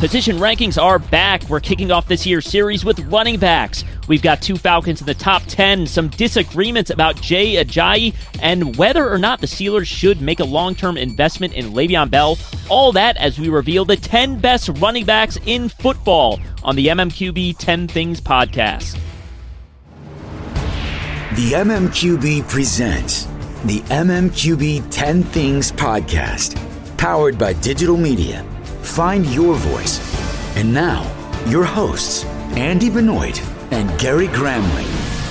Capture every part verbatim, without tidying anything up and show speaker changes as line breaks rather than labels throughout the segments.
Position rankings are back. We're kicking off this year's series with running backs. We've got two Falcons in the top ten, some disagreements about Jay Ajayi, and whether or not the Steelers should make a long-term investment in Le'Veon Bell. All that as we reveal the ten best running backs in football on the M M Q B ten Things podcast.
The M M Q B presents the M M Q B ten Things podcast, powered by digital media. Find your voice. And now, your hosts, Andy Benoit and Gary Gramling.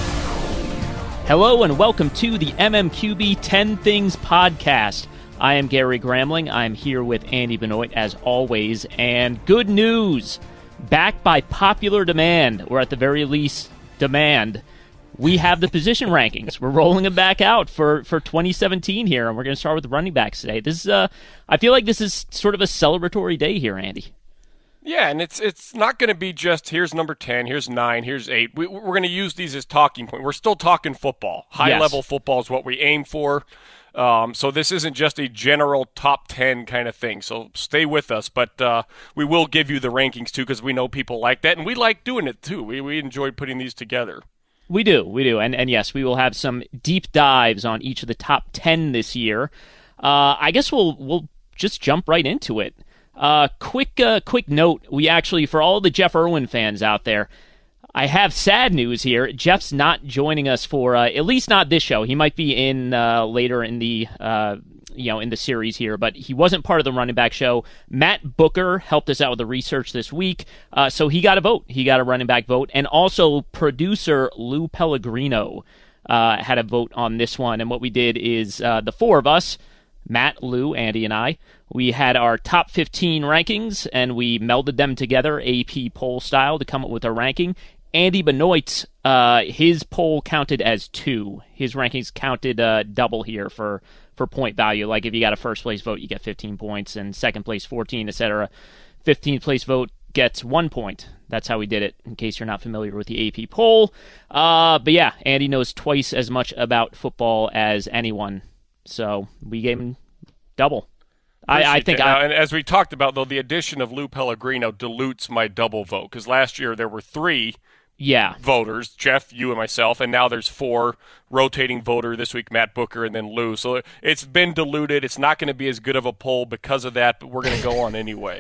Hello and welcome to the M M Q B ten Things podcast. I am Gary Gramling. I'm here with Andy Benoit as always. And good news, back by popular demand, or at the very least, demand, we have the position rankings. We're rolling them back out for, for twenty seventeen here, and we're going to start with the running backs today. This is, uh, I feel like this is sort of a celebratory day here, Andy.
Yeah, and it's it's not going to be just here's number ten, here's nine, here's eight. We, we're going to use these as talking points. We're still talking football. High-level yes. football is what we aim for. Um, so this isn't just a general top ten kind of thing. So stay with us, but uh, we will give you the rankings too because we know people like that, and we like doing it too. We we enjoy putting these together.
We do, we do, and and yes, we will have some deep dives on each of the top ten this year. Uh, I guess we'll we'll just jump right into it. Uh, quick uh, quick note: we actually, for all the Jeff Irwin fans out there, I have sad news here. Jeff's not joining us for uh, at least not this show. He might be in uh, later in the uh, you know in the series here, but he wasn't part of the running back show. Matt Booker helped us out with the research this week, uh, so he got a vote. He got a running back vote, and also producer Lou Pellegrino uh, had a vote on this one. And what we did is uh, the four of us, Matt, Lou, Andy, and I, we had our top fifteen rankings, and we melded them together A P poll style to come up with a ranking. Andy Benoit's, uh, his poll counted as two. His rankings counted uh, double here for for point value. Like if you got a first place vote, you get fifteen points, and second place fourteen, et cetera. fifteenth place vote gets one point. That's how we did it, in case you're not familiar with the A P poll. Uh, but yeah, Andy knows twice as much about football as anyone, so we gave him double. I, I think,
I,
I,
and as we talked about, though, the addition of Lou Pellegrino dilutes my double vote because last year there were three.
Yeah.
voters, Jeff, you, and myself, and now there's four rotating voter this week, Matt Booker, and then Lou. So it's been diluted. It's not going to be as good of a poll because of that, but we're going to go on anyway.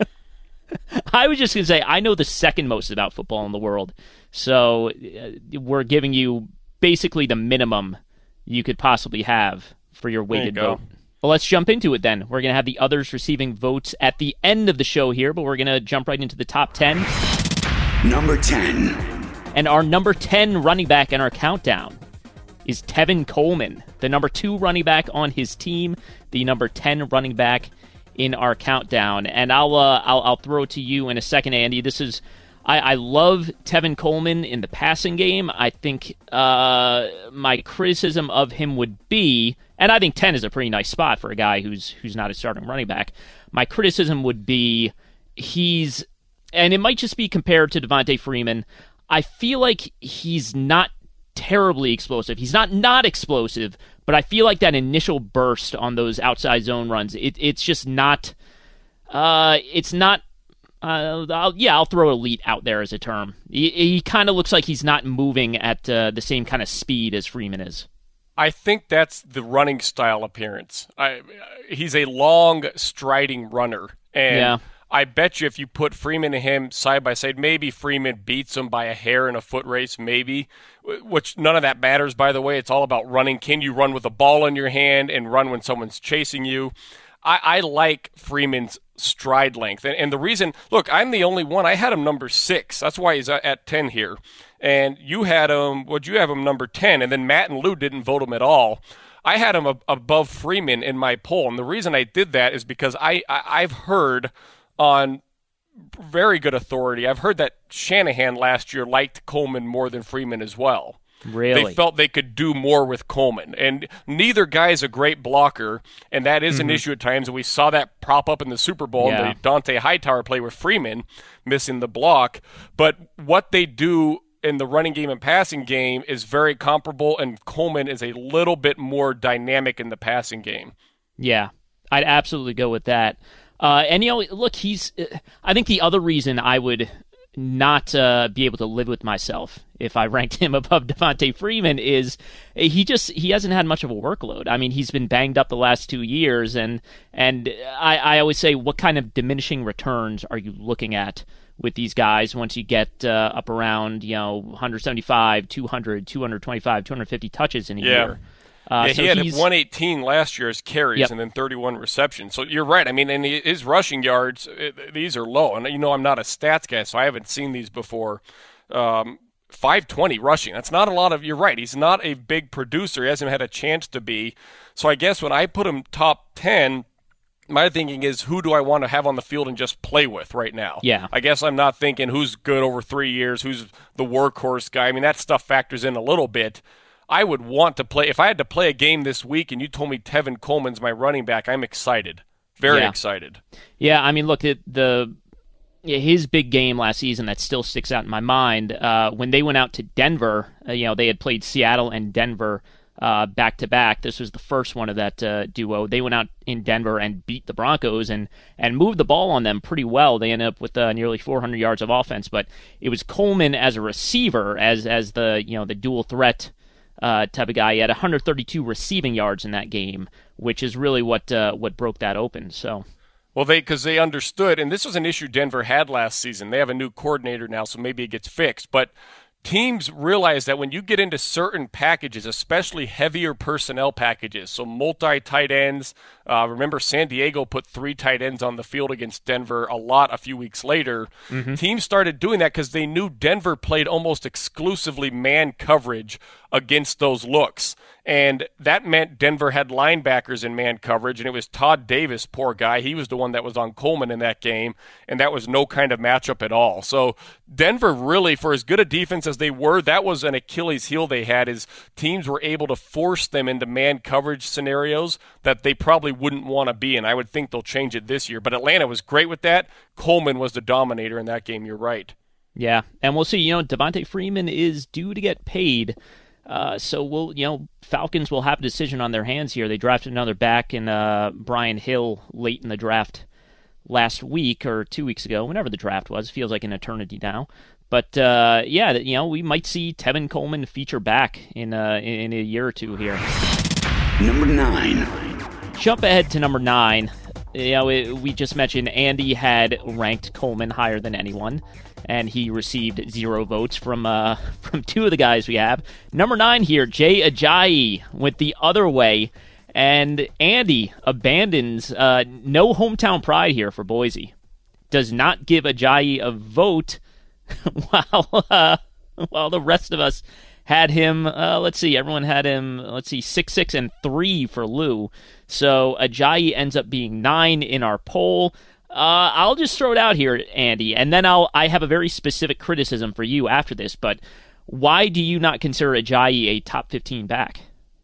I was just going to say, I know the second most about football in the world, so uh, we're giving you basically the minimum you could possibly have for your weighted
There you go.
vote. Well, let's jump into it then. We're going to have the others receiving votes at the end of the show here, but we're going to jump right into the top ten.
Number ten.
And our number ten running back in our countdown is Tevin Coleman, the number two running back on his team, the number ten running back in our countdown. And I'll uh, I'll, I'll throw it to you in a second, Andy. This is I, I love Tevin Coleman in the passing game. I think uh, my criticism of him would be, and I think ten is a pretty nice spot for a guy who's who's not a starting running back. My criticism would be he's, and it might just be compared to Devontae Freeman, I feel like he's not terribly explosive. He's not not explosive, but I feel like that initial burst on those outside zone runs, it, it's just not, uh, it's not, uh, I'll, yeah, I'll throw elite out there as a term. He, he kind of looks like he's not moving at uh, the same kind of speed as Freeman is.
I think that's the running style appearance. I, he's a long, striding runner, and
yeah.
I bet you if you put Freeman and him side by side, maybe Freeman beats him by a hair in a foot race, maybe, which none of that matters, by the way. It's all about running. Can you run with a ball in your hand and run when someone's chasing you? I, I like Freeman's stride length. And, and the reason, look, I'm the only one. I had him number six. That's why he's at ten here. And you had him, would you have him number ten? And then Matt and Lou didn't vote him at all. I had him ab- above Freeman in my poll. And the reason I did that is because I, I I've heard on very good authority, I've heard that Shanahan last year liked Coleman more than Freeman as well.
Really?
They felt they could do more with Coleman. And neither guy is a great blocker, and that is mm-hmm. an issue at times. And we saw that prop up in the Super Bowl,
yeah.
the Dante Hightower play with Freeman missing the block. But what they do in the running game and passing game is very comparable, and Coleman is a little bit more dynamic in the passing game.
Yeah, I'd absolutely go with that. Uh, and, you know, look, he's – I think the other reason I would not uh, be able to live with myself if I ranked him above Devonta Freeman is he just – he hasn't had much of a workload. I mean, he's been banged up the last two years, and and I, I always say, what kind of diminishing returns are you looking at with these guys once you get uh, up around, you know, one seventy-five, two hundred, two twenty-five, two fifty touches in a
yeah.
year? Uh,
yeah,
so
he had
he's,
one eighteen last year as carries
yep.
and then thirty-one receptions. So you're right. I mean, and his rushing yards, it, these are low. And, you know, I'm not a stats guy, so I haven't seen these before. Um, five twenty rushing. That's not a lot of – you're right. He's not a big producer. He hasn't had a chance to be. So I guess when I put him top ten – my thinking is, who do I want to have on the field and just play with right now?
Yeah.
I guess I'm not thinking who's good over three years, who's the workhorse guy. I mean, that stuff factors in a little bit. I would want to play. If I had to play a game this week and you told me Tevin Coleman's my running back, I'm excited. Very
yeah.
excited.
Yeah, I mean, look, the, the his big game last season that still sticks out in my mind, uh, when they went out to Denver, uh, you know, they had played Seattle and Denver Uh, back-to-back. This was the first one of that uh, duo. They went out in Denver and beat the Broncos and, and moved the ball on them pretty well. They ended up with uh, nearly four hundred yards of offense, but it was Coleman as a receiver, as as the you know the dual threat uh, type of guy. He had one hundred thirty-two receiving yards in that game, which is really what uh, what broke that open. So.
Well, they because they understood, and this was an issue Denver had last season. They have a new coordinator now, so maybe it gets fixed, but teams realize that when you get into certain packages, especially heavier personnel packages, so multi-tight ends, uh, remember San Diego put three tight ends on the field against Denver a lot a few weeks later. Mm-hmm. Teams started doing that because they knew Denver played almost exclusively man coverage against those looks. And that meant Denver had linebackers in man coverage, and it was Todd Davis, poor guy. He was the one that was on Coleman in that game, and that was no kind of matchup at all. So Denver really, for as good a defense as they were, that was an Achilles heel they had, is teams were able to force them into man coverage scenarios that they probably wouldn't want to be in. I would think they'll change it this year. But Atlanta was great with that. Coleman was the dominator in that game. You're right.
Yeah, and we'll see. You know, Devonta Freeman is due to get paid. Uh, so we'll, you know, Falcons will have a decision on their hands here. They drafted another back in uh, Brian Hill late in the draft last week or two weeks ago, whenever the draft was. Feels like an eternity now. But, uh, yeah, you know, we might see Tevin Coleman feature back in, uh, in a year or two here.
Number nine.
Jump ahead to number nine. You know, it, we just mentioned Andy had ranked Coleman higher than anyone, and he received zero votes from uh, from two of the guys we have. Number nine here, Jay Ajayi went the other way, and Andy abandons uh, no hometown pride here for Boise. Does not give Ajayi a vote, while uh, while the rest of us had him. Uh, let's see, everyone had him. Let's see, six, six, and three for Lou. So Ajayi ends up being nine in our poll. Uh, I'll just throw it out here, Andy, and then I'll I have a very specific criticism for you after this. But why do you not consider Ajayi a top fifteen back?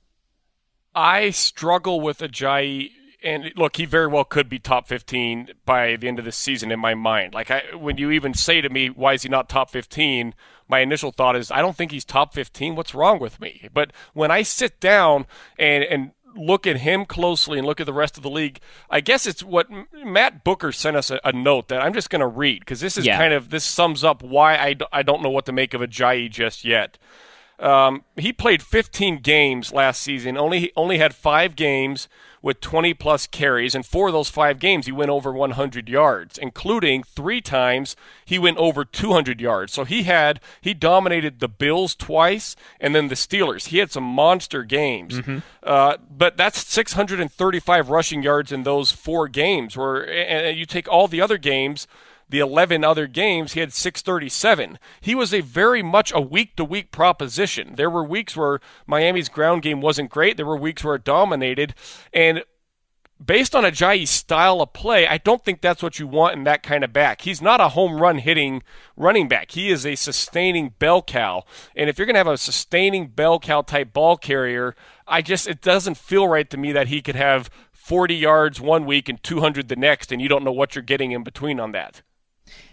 I struggle with Ajayi, and look, he very well could be top fifteen by the end of the season in my mind. Like I, when you even say to me, "Why is he not top fifteen?" my initial thought is, I don't think he's top fifteen. What's wrong with me? But when I sit down and and look at him closely and look at the rest of the league, I guess it's what Matt Booker sent us a, a note that I'm just going to read, because this is yeah. kind of, this sums up why I, d- I don't know what to make of Ajayi just yet. Um, he played fifteen games last season, only only had five games with twenty plus carries, and four of those five games he went over one hundred yards, including three times he went over two hundred yards. So he had he dominated the Bills twice and then the Steelers. He had some monster games. Mm-hmm. Uh, but that's six hundred thirty-five rushing yards in those four games, where and you take all the other games, the eleven other games, he had six thirty-seven. He was a very much a week-to-week proposition. There were weeks where Miami's ground game wasn't great. There were weeks where it dominated. And based on Ajayi's style of play, I don't think that's what you want in that kind of back. He's not a home run hitting running back. He is a sustaining bell cow. And if you're going to have a sustaining bell cow type ball carrier, I just it doesn't feel right to me that he could have forty yards one week and two hundred the next, and you don't know what you're getting in between on that.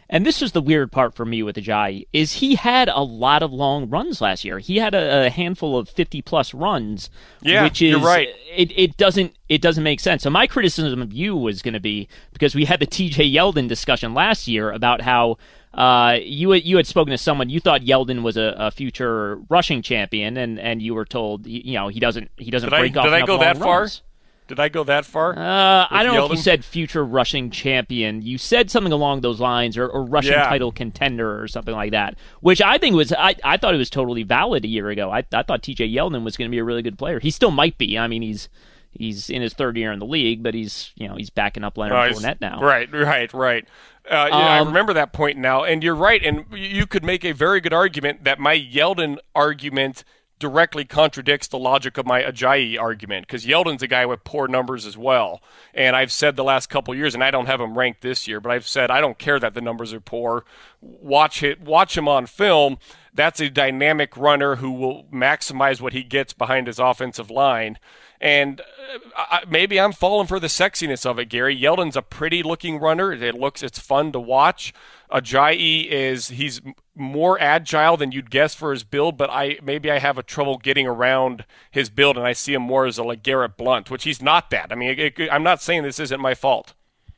and this was the weird part for me with Ajayi, is he had a lot of long runs last year. He had a, a handful of fifty-plus runs,
yeah,
which is,
you're right.
It, it doesn't it doesn't make sense. So my criticism of you was going to be, because we had the T J Yeldon discussion last year about how uh, you, you had spoken to someone, you thought Yeldon was a, a future rushing champion, and, and you were told, you know, he doesn't he doesn't
did
break
I,
off
Did I
enough
go
long
that far?
runs.
Did I go that far?
Uh, I don't know
Yeldon?
if you said future rushing champion. You said something along those lines, or, or rushing
yeah.
title contender or something like that, which I think was, I, I thought it was totally valid a year ago. I, I thought T J Yeldon was going to be a really good player. He still might be. I mean, he's he's in his third year in the league, but he's, you know, he's backing up Leonard
no,
Fournette now.
Right, right, right. Uh, yeah, um, I remember that point now, and you're right, and you could make a very good argument that my Yeldon argument directly contradicts the logic of my Ajayi argument, because Yeldon's a guy with poor numbers as well. And I've said the last couple of years, and I don't have him ranked this year, but I've said I don't care that the numbers are poor. Watch it, watch him on film. That's a dynamic runner who will maximize what he gets behind his offensive line. And I, maybe I'm falling for the sexiness of it, Gary. Yeldon's a pretty-looking runner. It looks, it's fun to watch. Ajayi is, he's more agile than you'd guess for his build, but I maybe I have a trouble getting around his build, and I see him more as a like Garrett Blunt, which he's not that. I mean, it, it, I'm not saying this isn't my fault.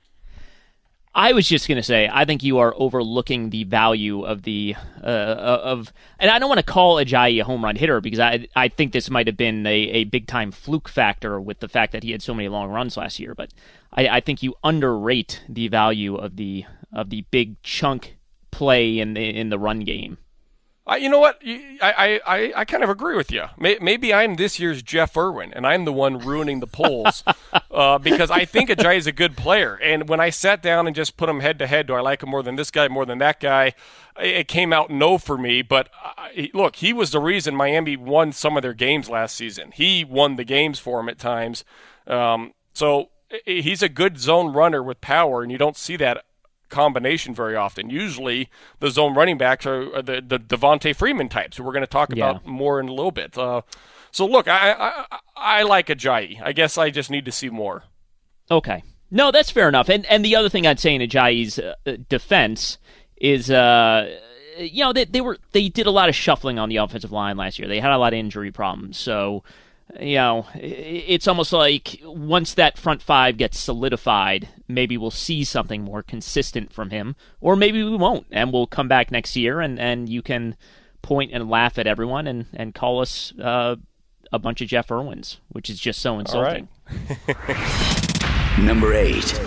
I was just going to say, I think you are overlooking the value of the uh, of, and I don't want to call Ajayi a home run hitter, because I I think this might have been a, a big time fluke factor with the fact that he had so many long runs last year. But I, I think you underrate the value of the of the big chunk play in the in the run game.
Uh, you know what? I, I, I kind of agree with you. Maybe I'm this year's Jeff Irwin, and I'm the one ruining the polls uh, because I think Ajayi is a good player. And when I sat down and just put him head-to-head, do I like him more than this guy, more than that guy, it came out no for me. But I, look, he was the reason Miami won some of their games last season. He won the games for them at times. Um, so he's a good zone runner with power, and you don't see that combination very often. Usually the zone running backs are the, the Devontae Freeman types, who we're going to talk
yeah.
about more in a little bit. Uh, so look, I, I I like Ajayi. I guess I just need to see more.
Okay. No, that's fair enough. And and the other thing I'd say in Ajayi's uh, defense is, uh, you know, they, they were they did a lot of shuffling on the offensive line last year. They had a lot of injury problems. So, you know, it's almost like once that front five gets solidified, maybe we'll see something more consistent from him, or maybe we won't, and we'll come back next year, and, and you can point and laugh at everyone and, and call us uh, a bunch of Jeff Irwins, which is just so insulting.
All right.
Number eight.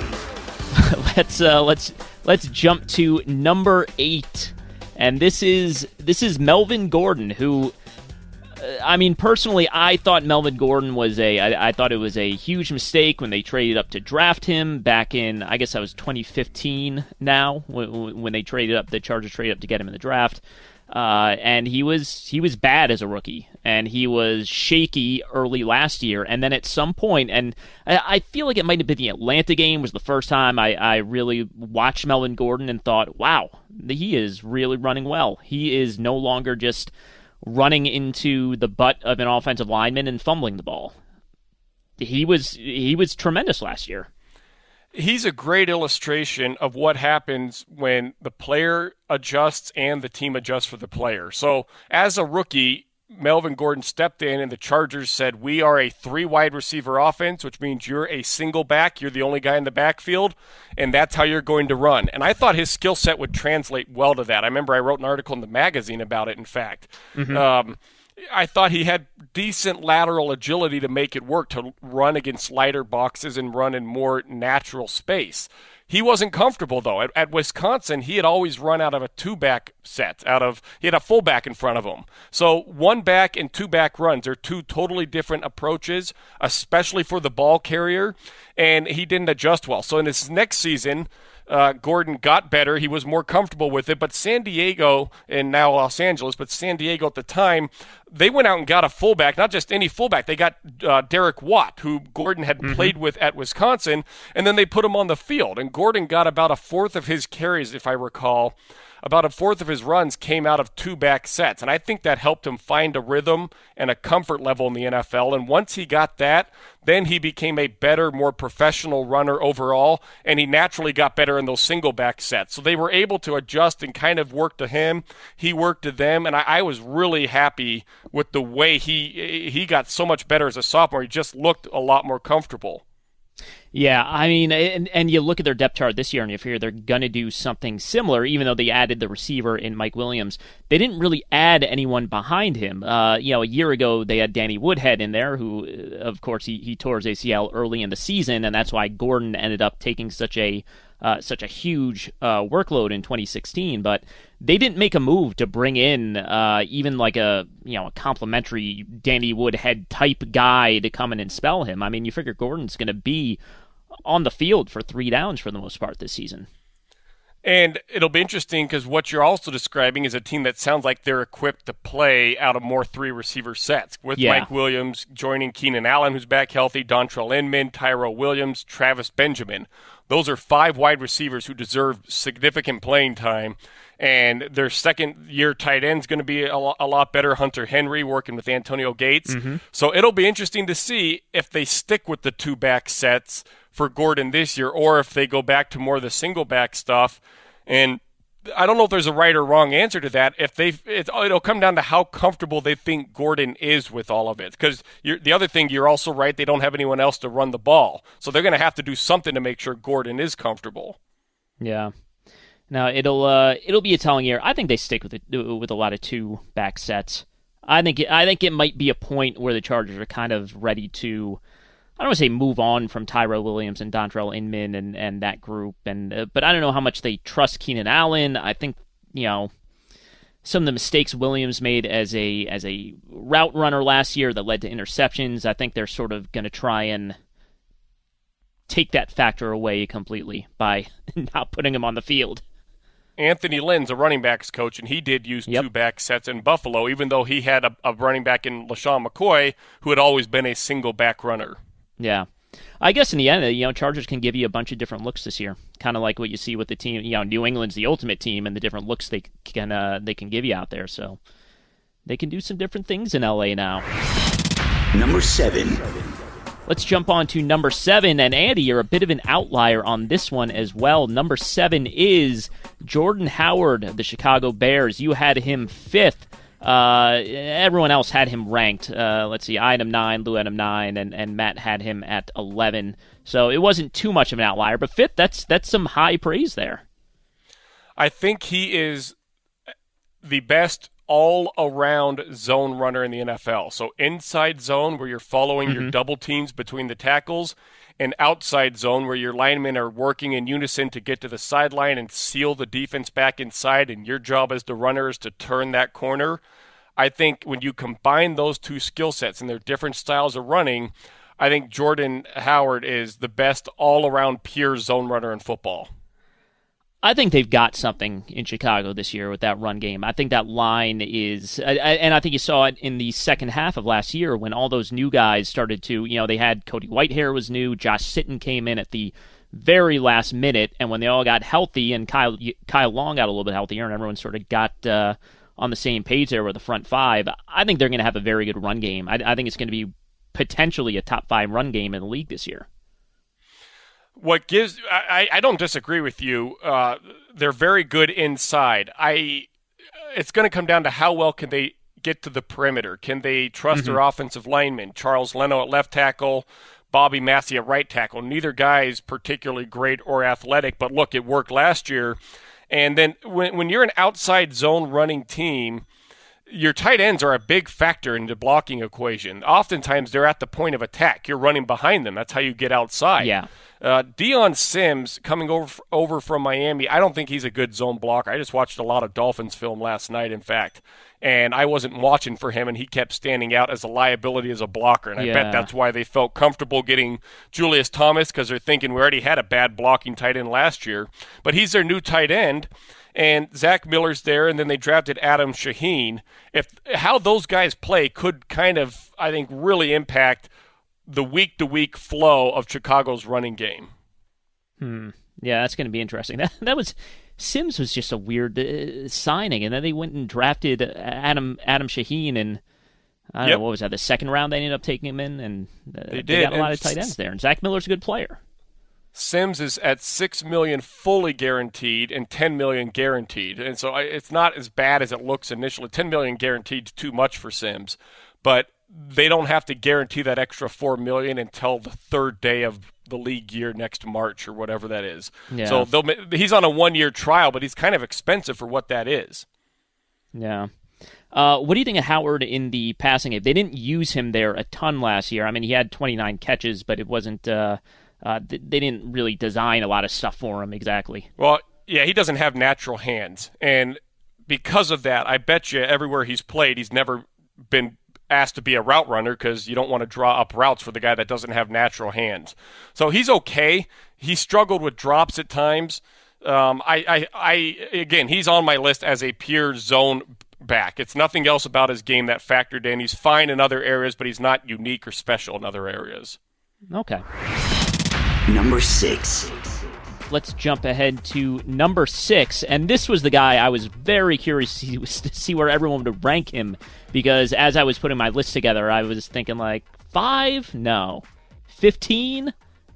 let's uh, let's let's jump to number eight, and this is this is Melvin Gordon, who. I mean, personally, I thought Melvin Gordon was a, I, I thought it was a huge mistake when they traded up to draft him back in, I guess that was twenty fifteen now, when, when they traded up, the Chargers traded up to get him in the draft. Uh, and he was, he was bad as a rookie, and he was shaky early last year. And then at some point, and I, I feel like it might have been the Atlanta game was the first time I, I really watched Melvin Gordon and thought, wow, he is really running well. He is no longer just running into the butt of an offensive lineman and fumbling the ball. He was he was tremendous last year.
He's a great illustration of what happens when the player adjusts and the team adjusts for the player. So as a rookie, Melvin Gordon stepped in and the Chargers said, we are a three wide receiver offense, which means you're a single back. You're the only guy in the backfield, and that's how you're going to run. And I thought his skill set would translate well to that. I remember I wrote an article in the magazine about it, in fact. Mm-hmm. Um, I thought he had decent lateral agility to make it work, to run against lighter boxes and run in more natural space. He wasn't comfortable, though. At, at Wisconsin, he had always run out of a two-back set. Out of He had a fullback in front of him. So one-back and two-back runs are two totally different approaches, especially for the ball carrier, and he didn't adjust well. So in his next season, uh, Gordon got better. He was more comfortable with it. But San Diego, and now Los Angeles, but San Diego at the time, they went out and got a fullback, not just any fullback. They got uh, Derek Watt, who Gordon had mm-hmm. played with at Wisconsin, and then they put him on the field. And Gordon got about a fourth of his carries, if I recall, about a fourth of his runs came out of two-back sets. And I think that helped him find a rhythm and a comfort level in the N F L. And once he got that, then he became a better, more professional runner overall, and he naturally got better in those single-back sets. So they were able to adjust and kind of work to him. He worked to them, and I, I was really happy with the way he he got so much better as a sophomore. He just looked a lot more comfortable.
Yeah, I mean, and, and you look at their depth chart this year, and you figure they're going to do something similar, even though they added the receiver in Mike Williams. They didn't really add anyone behind him. Uh, you know, a year ago, they had Danny Woodhead in there, who, of course, he, he tore his A C L early in the season, and that's why Gordon ended up taking such a uh, such a huge uh, workload in twenty sixteen. But they didn't make a move to bring in uh, even like a you know a complimentary Danny Woodhead type guy to come in and spell him. I mean, you figure Gordon's going to be on the field for three downs for the most part this season.
And it'll be interesting because what you're also describing is a team that sounds like they're equipped to play out of more three receiver sets with
yeah.
Mike Williams joining Keenan Allen, who's back healthy, Dontrell Inman, Tyrell Williams, Travis Benjamin. Those are five wide receivers who deserve significant playing time. And their second-year tight end is going to be a lot, a lot better. Hunter Henry working with Antonio Gates. Mm-hmm. So it'll be interesting to see if they stick with the two-back sets for Gordon this year, or if they go back to more of the single-back stuff. And I don't know if there's a right or wrong answer to that. If they, it, it'll come down to how comfortable they think Gordon is with all of it. Because the other thing, you're also right, they don't have anyone else to run the ball. So they're going to have to do something to make sure Gordon is comfortable.
Yeah. Now it'll uh, it'll be a telling year. I think they stick with it, with a lot of two back sets. I think it, I think it might be a point where the Chargers are kind of ready to, I don't want to say move on from Tyrell Williams and Dontrell Inman and, and that group, and uh, but I don't know how much they trust Keenan Allen. I think you know some of the mistakes Williams made as a as a route runner last year that led to interceptions. I think they're sort of going to try and take that factor away completely by not putting him on the field.
Anthony Lynn's a running backs coach, and he did use
yep.
two back sets in Buffalo, even though he had a, a running back in LaShawn McCoy, who had always been a single back runner.
Yeah. I guess in the end, you know, Chargers can give you a bunch of different looks this year. Kind of like what you see with the team, you know, New England's the ultimate team and the different looks they can uh, they can give you out there. So they can do some different things in L A now.
Number seven.
Let's jump on to number seven. And Andy, you're a bit of an outlier on this one as well. Number seven is Jordan Howard of the Chicago Bears. You had him fifth. Uh, everyone else had him ranked. Uh, let's see, I had him nine, Lou had him nine, and, and Matt had him at eleven. So it wasn't too much of an outlier, but fifth, that's that's some high praise there.
I think he is the best all-around zone runner in the N F L. So inside zone where you're following mm-hmm. your double teams between the tackles, and outside zone where your linemen are working in unison to get to the sideline and seal the defense back inside, and your job as the runner is to turn that corner. I think when you combine those two skill sets and their different styles of running, I think Jordan Howard is the best all-around pure zone runner in football.
I think they've got something in Chicago this year with that run game. I think that line is, and I think you saw it in the second half of last year when all those new guys started to, you know, they had Cody Whitehair was new, Josh Sitton came in at the very last minute, and when they all got healthy and Kyle Kyle Long got a little bit healthier and everyone sort of got uh, on the same page there with the front five, I think they're going to have a very good run game. I, I think it's going to be potentially a top five run game in the league this year.
What gives I, I don't disagree with you. Uh, they're very good inside. I it's going to come down to how well can they get to the perimeter. Can they trust mm-hmm. their offensive linemen? Charles Leno at left tackle, Bobby Massey at right tackle. Neither guy is particularly great or athletic, but look, it worked last year. And then when when you're an outside zone running team, your tight ends are a big factor in the blocking equation. Oftentimes they're at the point of attack. You're running behind them. That's how you get outside.
Yeah.
Uh, Deion Sims coming over over from Miami, I don't think he's a good zone blocker. I just watched a lot of Dolphins film last night, in fact, and I wasn't watching for him, and he kept standing out as a liability as a blocker, and I
yeah.
bet that's why they felt comfortable getting Julius Thomas, because they're thinking we already had a bad blocking tight end last year. But he's their new tight end, and Zach Miller's there, and then they drafted Adam Shaheen. If how those guys play could kind of, I think, really impact the week-to-week flow of Chicago's running game.
Hmm. Yeah, that's going to be interesting. That that was Sims was just a weird uh, signing, and then they went and drafted Adam Adam Shaheen, and I don't
yep.
know what was that the second round they ended up taking him in, and uh,
they,
they
did.
got a lot
and
of tight ends there. And Zach Miller's a good player.
Sims is at six million fully guaranteed and ten million guaranteed, and so it's not as bad as it looks initially. Ten million guaranteed is too much for Sims, but they don't have to guarantee that extra four million until the third day of the league year next March or whatever that is.
Yeah.
So they'll, he's on a one-year trial, but he's kind of expensive for what that is.
Yeah. Uh, what do you think of Howard in the passing game? They didn't use him there a ton last year. I mean, he had twenty-nine catches, but it wasn't. Uh, uh, they didn't really design a lot of stuff for him exactly.
Well, yeah, he doesn't have natural hands, and because of that, I bet you everywhere he's played, he's never been asked to be a route runner because you don't want to draw up routes for the guy that doesn't have natural hands. So he's okay. He struggled with drops at times. Um, I, I, I, again, he's on my list as a pure zone back. It's nothing else about his game that factored in. He's fine in other areas, but he's not unique or special in other areas.
Okay.
Number six.
Let's jump ahead to number six, and this was the guy I was very curious to see, to see where everyone would rank him, because as I was putting my list together, I was thinking like, five? No. Fifteen?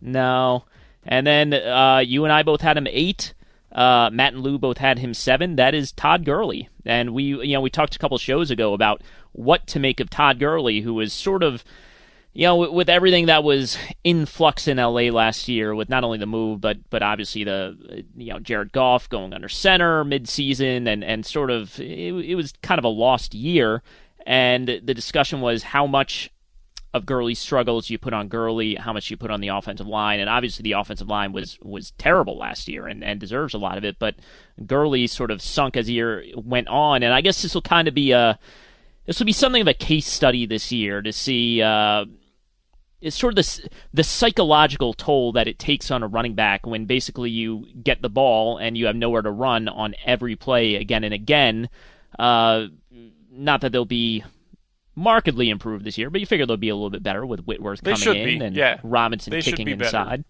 No. And then uh, you and I both had him eight. Uh, Matt and Lou both had him seven. That is Todd Gurley, and we, you know, we talked a couple shows ago about what to make of Todd Gurley, who was sort of, you know, with, with everything that was in flux in L A last year, with not only the move, but but obviously the, you know, Jared Goff going under center mid-season, and, and sort of, it, it was kind of a lost year, and the discussion was how much of Gurley's struggles you put on Gurley, how much you put on the offensive line, and obviously the offensive line was was terrible last year and, and deserves a lot of it, but Gurley sort of sunk as the year went on, and I guess this will kind of be a, this will be something of a case study this year to see, uh, it's sort of the, the psychological toll that it takes on a running back when basically you get the ball and you have nowhere to run on every play again and again. Uh, not that they'll be markedly improved this year, but you figure they'll be a little bit better with Whitworth
they
coming in
be.
and
yeah.
Robinson
they
kicking inside.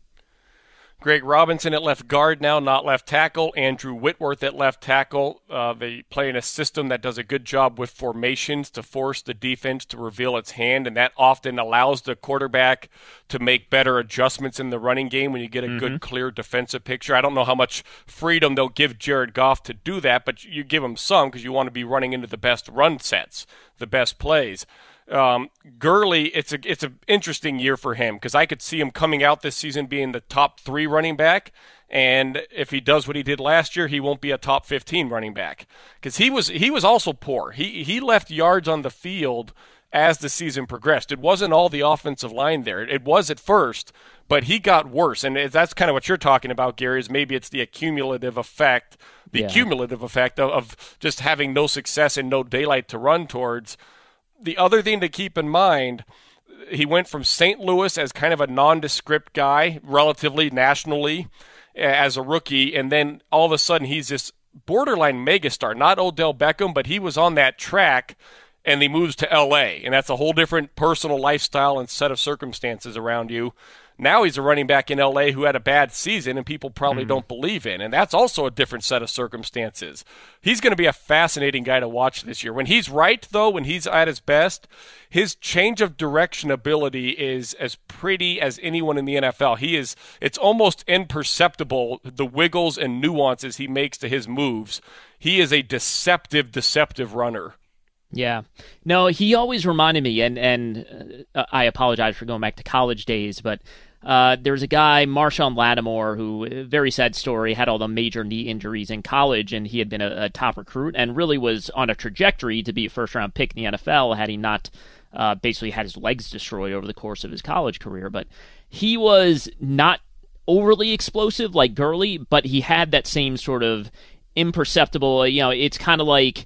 Greg Robinson at left guard now, not left tackle. Andrew Whitworth at left tackle. Uh, they play in a system that does a good job with formations to force the defense to reveal its hand, and that often allows the quarterback to make better adjustments in the running game when you get a mm-hmm. good, clear defensive picture. I don't know how much freedom they'll give Jared Goff to do that, but you give him some because you want to be running into the best run sets, the best plays. Um, Gurley, it's a it's an interesting year for him because I could see him coming out this season being the top three running back, and if he does what he did last year, he won't be a top fifteen running back because he was he was also poor. He he left yards on the field as the season progressed. It wasn't all the offensive line there. It was at first, but he got worse, and that's kind of what you're talking about, Gary. Is maybe it's the accumulative effect, the
yeah.
cumulative effect of, of just having no success and no daylight to run towards. The other thing to keep in mind, he went from Saint Louis as kind of a nondescript guy, relatively nationally, as a rookie, and then all of a sudden he's this borderline megastar. Not Odell Beckham, but he was on that track, and he moves to L A, and that's a whole different personal lifestyle and set of circumstances around you. Now he's a running back in L A who had a bad season and people probably mm-hmm. don't believe in, and that's also a different set of circumstances. He's going to be a fascinating guy to watch this year. When he's right, though, when he's at his best, his change of direction ability is as pretty as anyone in the N F L. He is, it's almost imperceptible, the wiggles and nuances he makes to his moves. He is a deceptive, deceptive runner.
Yeah. No, he always reminded me, and, and uh, I apologize for going back to college days, but uh, there was a guy, Marshawn Lattimore, who, very sad story, had all the major knee injuries in college, and he had been a, a top recruit and really was on a trajectory to be a first-round pick in the N F L had he not uh, basically had his legs destroyed over the course of his college career. But he was not overly explosive like Gurley, but he had that same sort of imperceptible, you know, it's kind of like...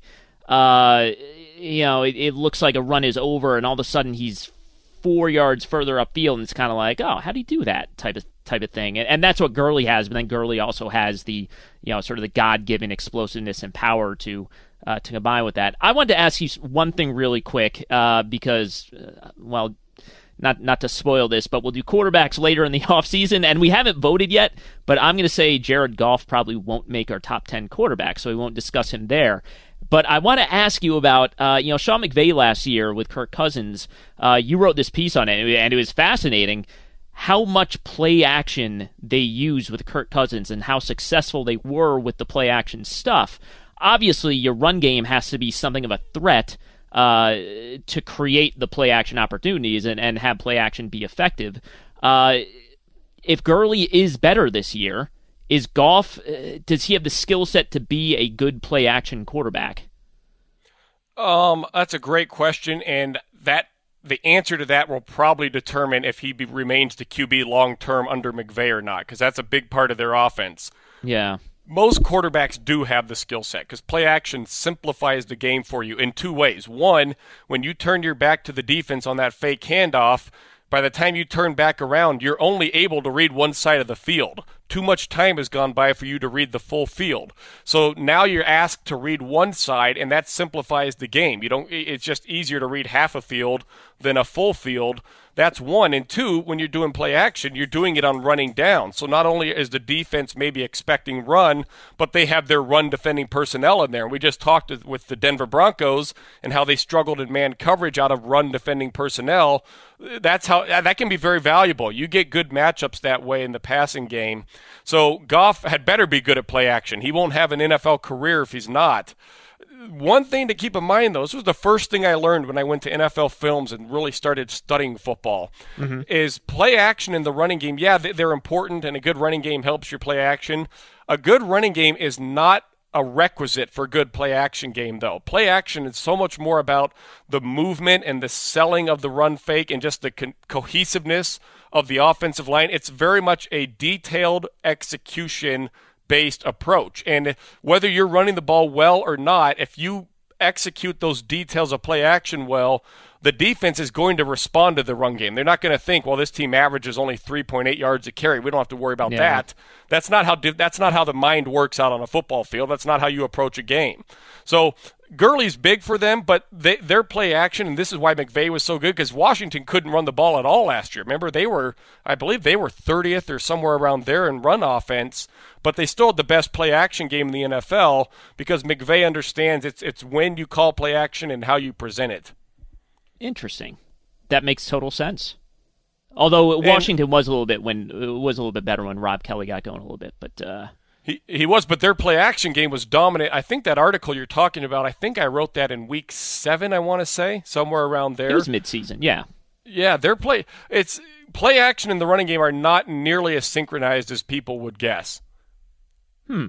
Uh, you know, it, it looks like a run is over, and all of a sudden he's four yards further upfield, and it's kind of like, oh, how do you do that type of type of thing? And, and that's what Gurley has, but then Gurley also has the, you know, sort of the God-given explosiveness and power to uh, to combine with that. I wanted to ask you one thing really quick, uh, because, uh, well, not not to spoil this, but we'll do quarterbacks later in the offseason, and we haven't voted yet, but I'm going to say Jared Goff probably won't make our top ten quarterbacks, so we won't discuss him there. But I want to ask you about, uh, you know, Sean McVay last year with Kirk Cousins. Uh, you wrote this piece on it, and it was fascinating how much play action they used with Kirk Cousins and how successful they were with the play action stuff. Obviously, your run game has to be something of a threat uh, to create the play action opportunities and, and have play action be effective. Uh, if Gurley is better this year, is Goff, uh, does he have the skill set to be a good play action quarterback?
Um, that's a great question, and that the answer to that will probably determine if he be, remains the Q B long term under McVay or not, because that's a big part of their offense.
Yeah.
Most quarterbacks do have the skill set because play action simplifies the game for you in two ways. One, when you turn your back to the defense on that fake handoff, by the time you turn back around, you're only able to read one side of the field. Too much time has gone by for you to read the full field. So now you're asked to read one side, and that simplifies the game. You don't. It's just easier to read half a field than a full field. That's one. And two, when you're doing play action, you're doing it on running down. So not only is the defense maybe expecting run, but they have their run defending personnel in there. We just talked with the Denver Broncos and how they struggled in man coverage out of run defending personnel. That's how that can be very valuable. You get good matchups that way in the passing game. So Goff had better be good at play action. He won't have an N F L career if he's not. One thing to keep in mind, though, this was the first thing I learned when I went to N F L Films and really started studying football, mm-hmm. is play action in the running game. Yeah, they're important, and a good running game helps your play action. A good running game is not a requisite for a good play action game, though. Play action is so much more about the movement and the selling of the run fake and just the co- cohesiveness of the offensive line. It's very much a detailed execution based approach. And whether you're running the ball well or not, if you execute those details of play action well, the defense is going to respond to the run game. They're not going to think, well, this team averages only three point eight yards a carry. We don't have to worry about yeah. that. That's not how that's not how the mind works out on a football field. That's not how you approach a game. So Gurley's big for them, but they, their play action, and this is why McVay was so good, because Washington couldn't run the ball at all last year. Remember, they were, I believe they were thirtieth or somewhere around there in run offense, but they still had the best play action game in the N F L because McVay understands it's it's when you call play action and how you present it.
Interesting. That makes total sense. Although Washington and, was a little bit when was a little bit better when Rob Kelly got going a little bit, but uh...
he he was. But their play action game was dominant. I think that article you're talking about, I think I wrote that in week seven. I want to say somewhere around there.
It was midseason, yeah.
Yeah, their play it's play action and the running game are not nearly as synchronized as people would guess.
Hmm.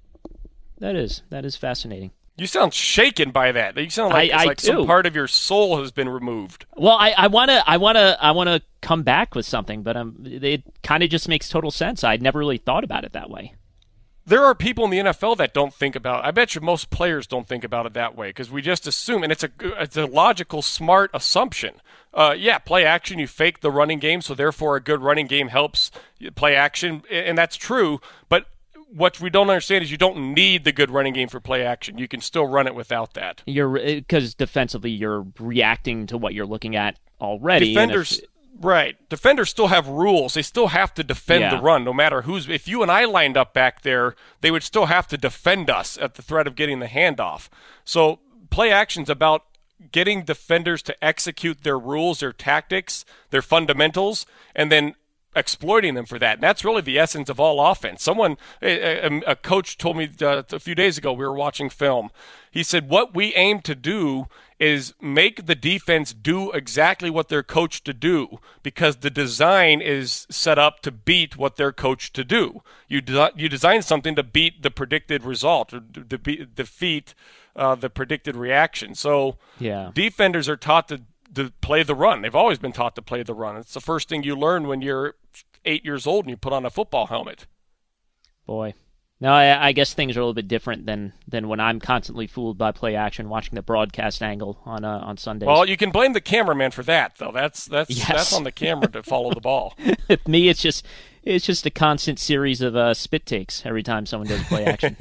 That is that is fascinating.
You sound shaken by that. You sound like,
I,
it's
I
like
do.
some part of your soul has been removed.
Well, I, I wanna, I wanna, I wanna come back with something, but um, it kind of just makes total sense. I'd never really thought about it that way.
There are people in the N F L that don't think about it. I bet you most players don't think about it that way because we just assume, and it's a, it's a logical, smart assumption. Uh, yeah, play action, you fake the running game, so therefore a good running game helps play action, and that's true, but what we don't understand is you don't need the good running game for play action. You can still run it without that.
You're because defensively you're reacting to what you're looking at already.
Defenders, if, right? Defenders still have rules. They still have to defend
yeah.
the run, no matter who's. If you and I lined up back there, they would still have to defend us at the threat of getting the handoff. So play action's about getting defenders to execute their rules, their tactics, their fundamentals, and then exploiting them for that. And that's really the essence of all offense. Someone, a, a coach told me uh, a few days ago, we were watching film. He said, what we aim to do is make the defense do exactly what they're coached to do because the design is set up to beat what they're coached to do. You, de- you design something to beat the predicted result or to be- defeat uh, the predicted reaction. So
yeah. defenders
are taught to to play the run. They've always been taught to play the run. It's the first thing you learn when you're eight years old and you put on a football helmet.
Boy. No, I, I guess things are a little bit different than, than when I'm constantly fooled by play action watching the broadcast angle on uh, on Sundays.
Well, you can blame the cameraman for that, though. That's that's
yes.
that's on the camera to follow the ball.
With me, it's just it's just a constant series of uh, spit takes every time someone does play action.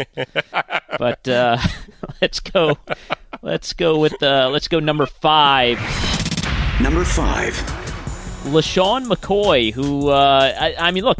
But uh, let's go. Let's go with uh, let's go number five.
Number five.
LeSean McCoy, who, uh, I, I mean, look,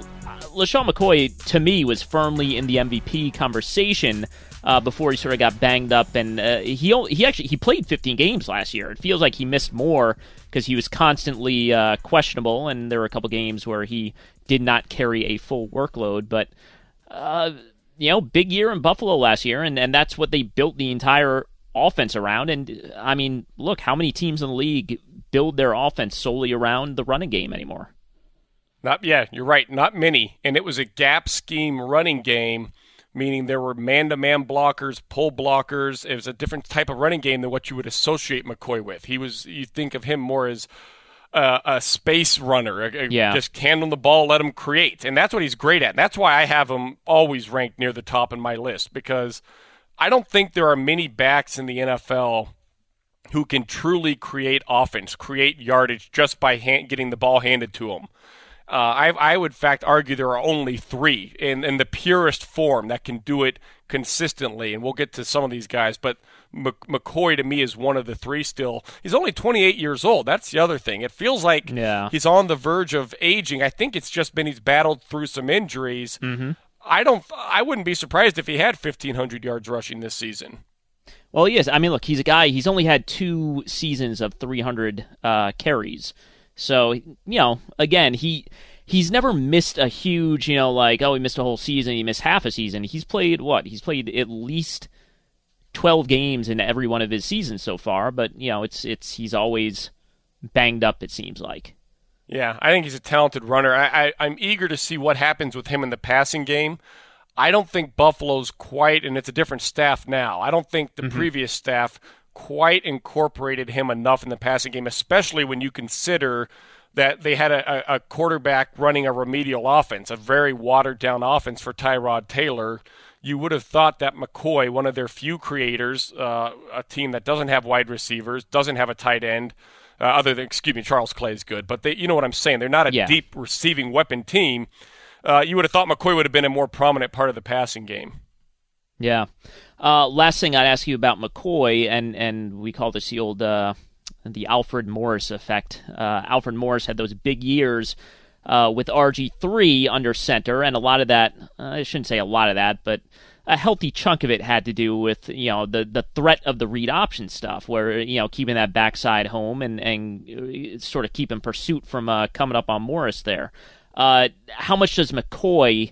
LeSean McCoy, to me, was firmly in the M V P conversation uh, before he sort of got banged up. And uh, he he actually he played fifteen games last year. It feels like he missed more because he was constantly uh, questionable, and there were a couple games where he did not carry a full workload. But, uh, you know, big year in Buffalo last year, and, and that's what they built the entire offense around. And, I mean, look, how many teams in the league build their offense solely around the running game anymore?
Not, yeah, you're right. Not many. And it was a gap scheme running game, meaning there were man-to-man blockers, pull blockers. It was a different type of running game than what you would associate McCoy with. He was, you think of him more as a, a space runner. A,
yeah.
Just hand him the ball, let him create. And that's what he's great at. And that's why I have him always ranked near the top in my list, because I don't think there are many backs in the N F L who can truly create offense, create yardage just by hand, getting the ball handed to them. Uh, I, I would, in fact, argue there are only three in, in the purest form that can do it consistently, and we'll get to some of these guys, but McCoy, to me, is one of the three still. He's only twenty-eight years old. That's the other thing. It feels like
yeah.
he's on the verge of aging. I think it's just been he's battled through some injuries.
Mm-hmm.
I don't. I wouldn't be surprised if he had fifteen hundred yards rushing this season.
Well, he is. I mean, look, he's a guy, he's only had two seasons of three hundred uh, carries. So, you know, again, he he's never missed a huge, you know, like, oh, he missed a whole season, he missed half a season. He's played, what? He's played at least twelve games in every one of his seasons so far, but, you know, it's it's he's always banged up, it seems like.
Yeah, I think he's a talented runner. I, I, I'm eager to see what happens with him in the passing game. I don't think Buffalo's quite, and it's a different staff now, I don't think the mm-hmm. previous staff quite incorporated him enough in the passing game, especially when you consider that they had a, a quarterback running a remedial offense, a very watered-down offense for Tyrod Taylor. You would have thought that McCoy, one of their few creators, uh, a team that doesn't have wide receivers, doesn't have a tight end, uh, other than, excuse me, Charles Clay is good, but they, you know what I'm saying, they're not a
yeah.
deep receiving weapon team. Uh, you would have thought McCoy would have been a more prominent part of the passing game.
Yeah. Uh, last thing I'd ask you about McCoy, and, and we call this the old uh, the Alfred Morris effect. Uh, Alfred Morris had those big years uh, with R G three under center, and a lot of that, uh, I shouldn't say a lot of that, but a healthy chunk of it had to do with, you know, the, the threat of the read option stuff, where, you know, keeping that backside home and, and sort of keeping pursuit from uh, coming up on Morris there. Uh, how much does McCoy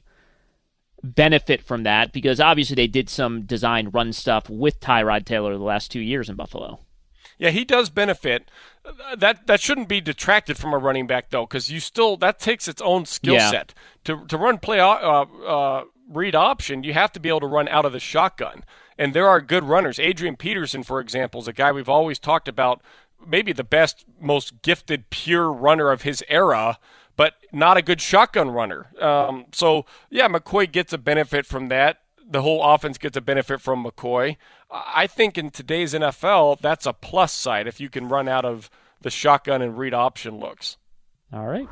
benefit from that? Because obviously they did some design run stuff with Tyrod Taylor the last two years in Buffalo.
Yeah, he does benefit. That that shouldn't be detracted from a running back, though, because you still that takes its own skill
yeah.
set. To to run play uh, uh, read option, you have to be able to run out of the shotgun. And there are good runners. Adrian Peterson, for example, is a guy we've always talked about, maybe the best, most gifted, pure runner of his era, but not a good shotgun runner. Um, so, yeah, McCoy gets a benefit from that. The whole offense gets a benefit from McCoy. I think in today's N F L, that's a plus side if you can run out of the shotgun and read option looks.
All right.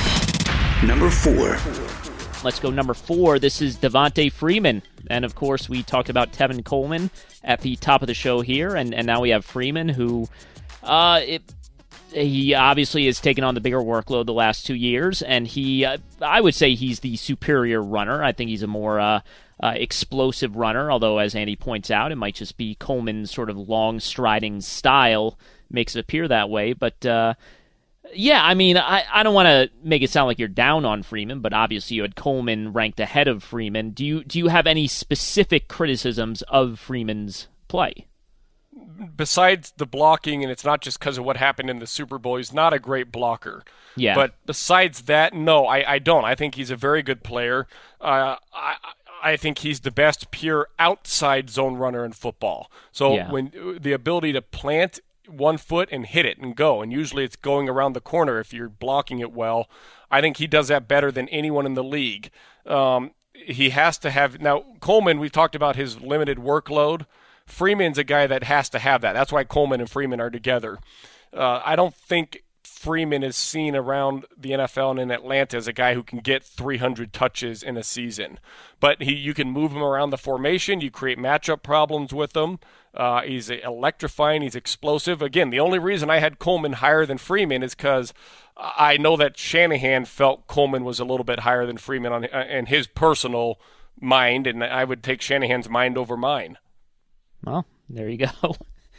Number four.
Let's go number four. This is Devonta Freeman. And, of course, we talked about Tevin Coleman at the top of the show here, and, and now we have Freeman, who uh, it, he obviously has taken on the bigger workload the last two years, and he, uh, I would say he's the superior runner. I think he's a more uh, uh, explosive runner, although, as Andy points out, it might just be Coleman's sort of long-striding style makes it appear that way. But, uh, yeah, I mean, I, I don't want to make it sound like you're down on Freeman, but obviously you had Coleman ranked ahead of Freeman. Do you do you have any specific criticisms of Freeman's play?
Besides the blocking, and it's not just because of what happened in the Super Bowl, he's not a great blocker.
Yeah.
But besides that, no, I, I don't. I think he's a very good player. Uh, I I think he's the best pure outside zone runner in football. So
yeah.
when the ability to plant one foot and hit it and go, and usually it's going around the corner if you're blocking it well. I think he does that better than anyone in the league. Um, he has to have – now, Coleman, we've talked about his limited workload. Freeman's a guy that has to have that. That's why Coleman and Freeman are together. Uh, I don't think Freeman is seen around the N F L and in Atlanta as a guy who can get three hundred touches in a season. But he, you can move him around the formation. You create matchup problems with him. Uh, he's electrifying. He's explosive. Again, the only reason I had Coleman higher than Freeman is because I know that Shanahan felt Coleman was a little bit higher than Freeman on in his personal mind, and I would take Shanahan's mind over mine.
Well, there you go.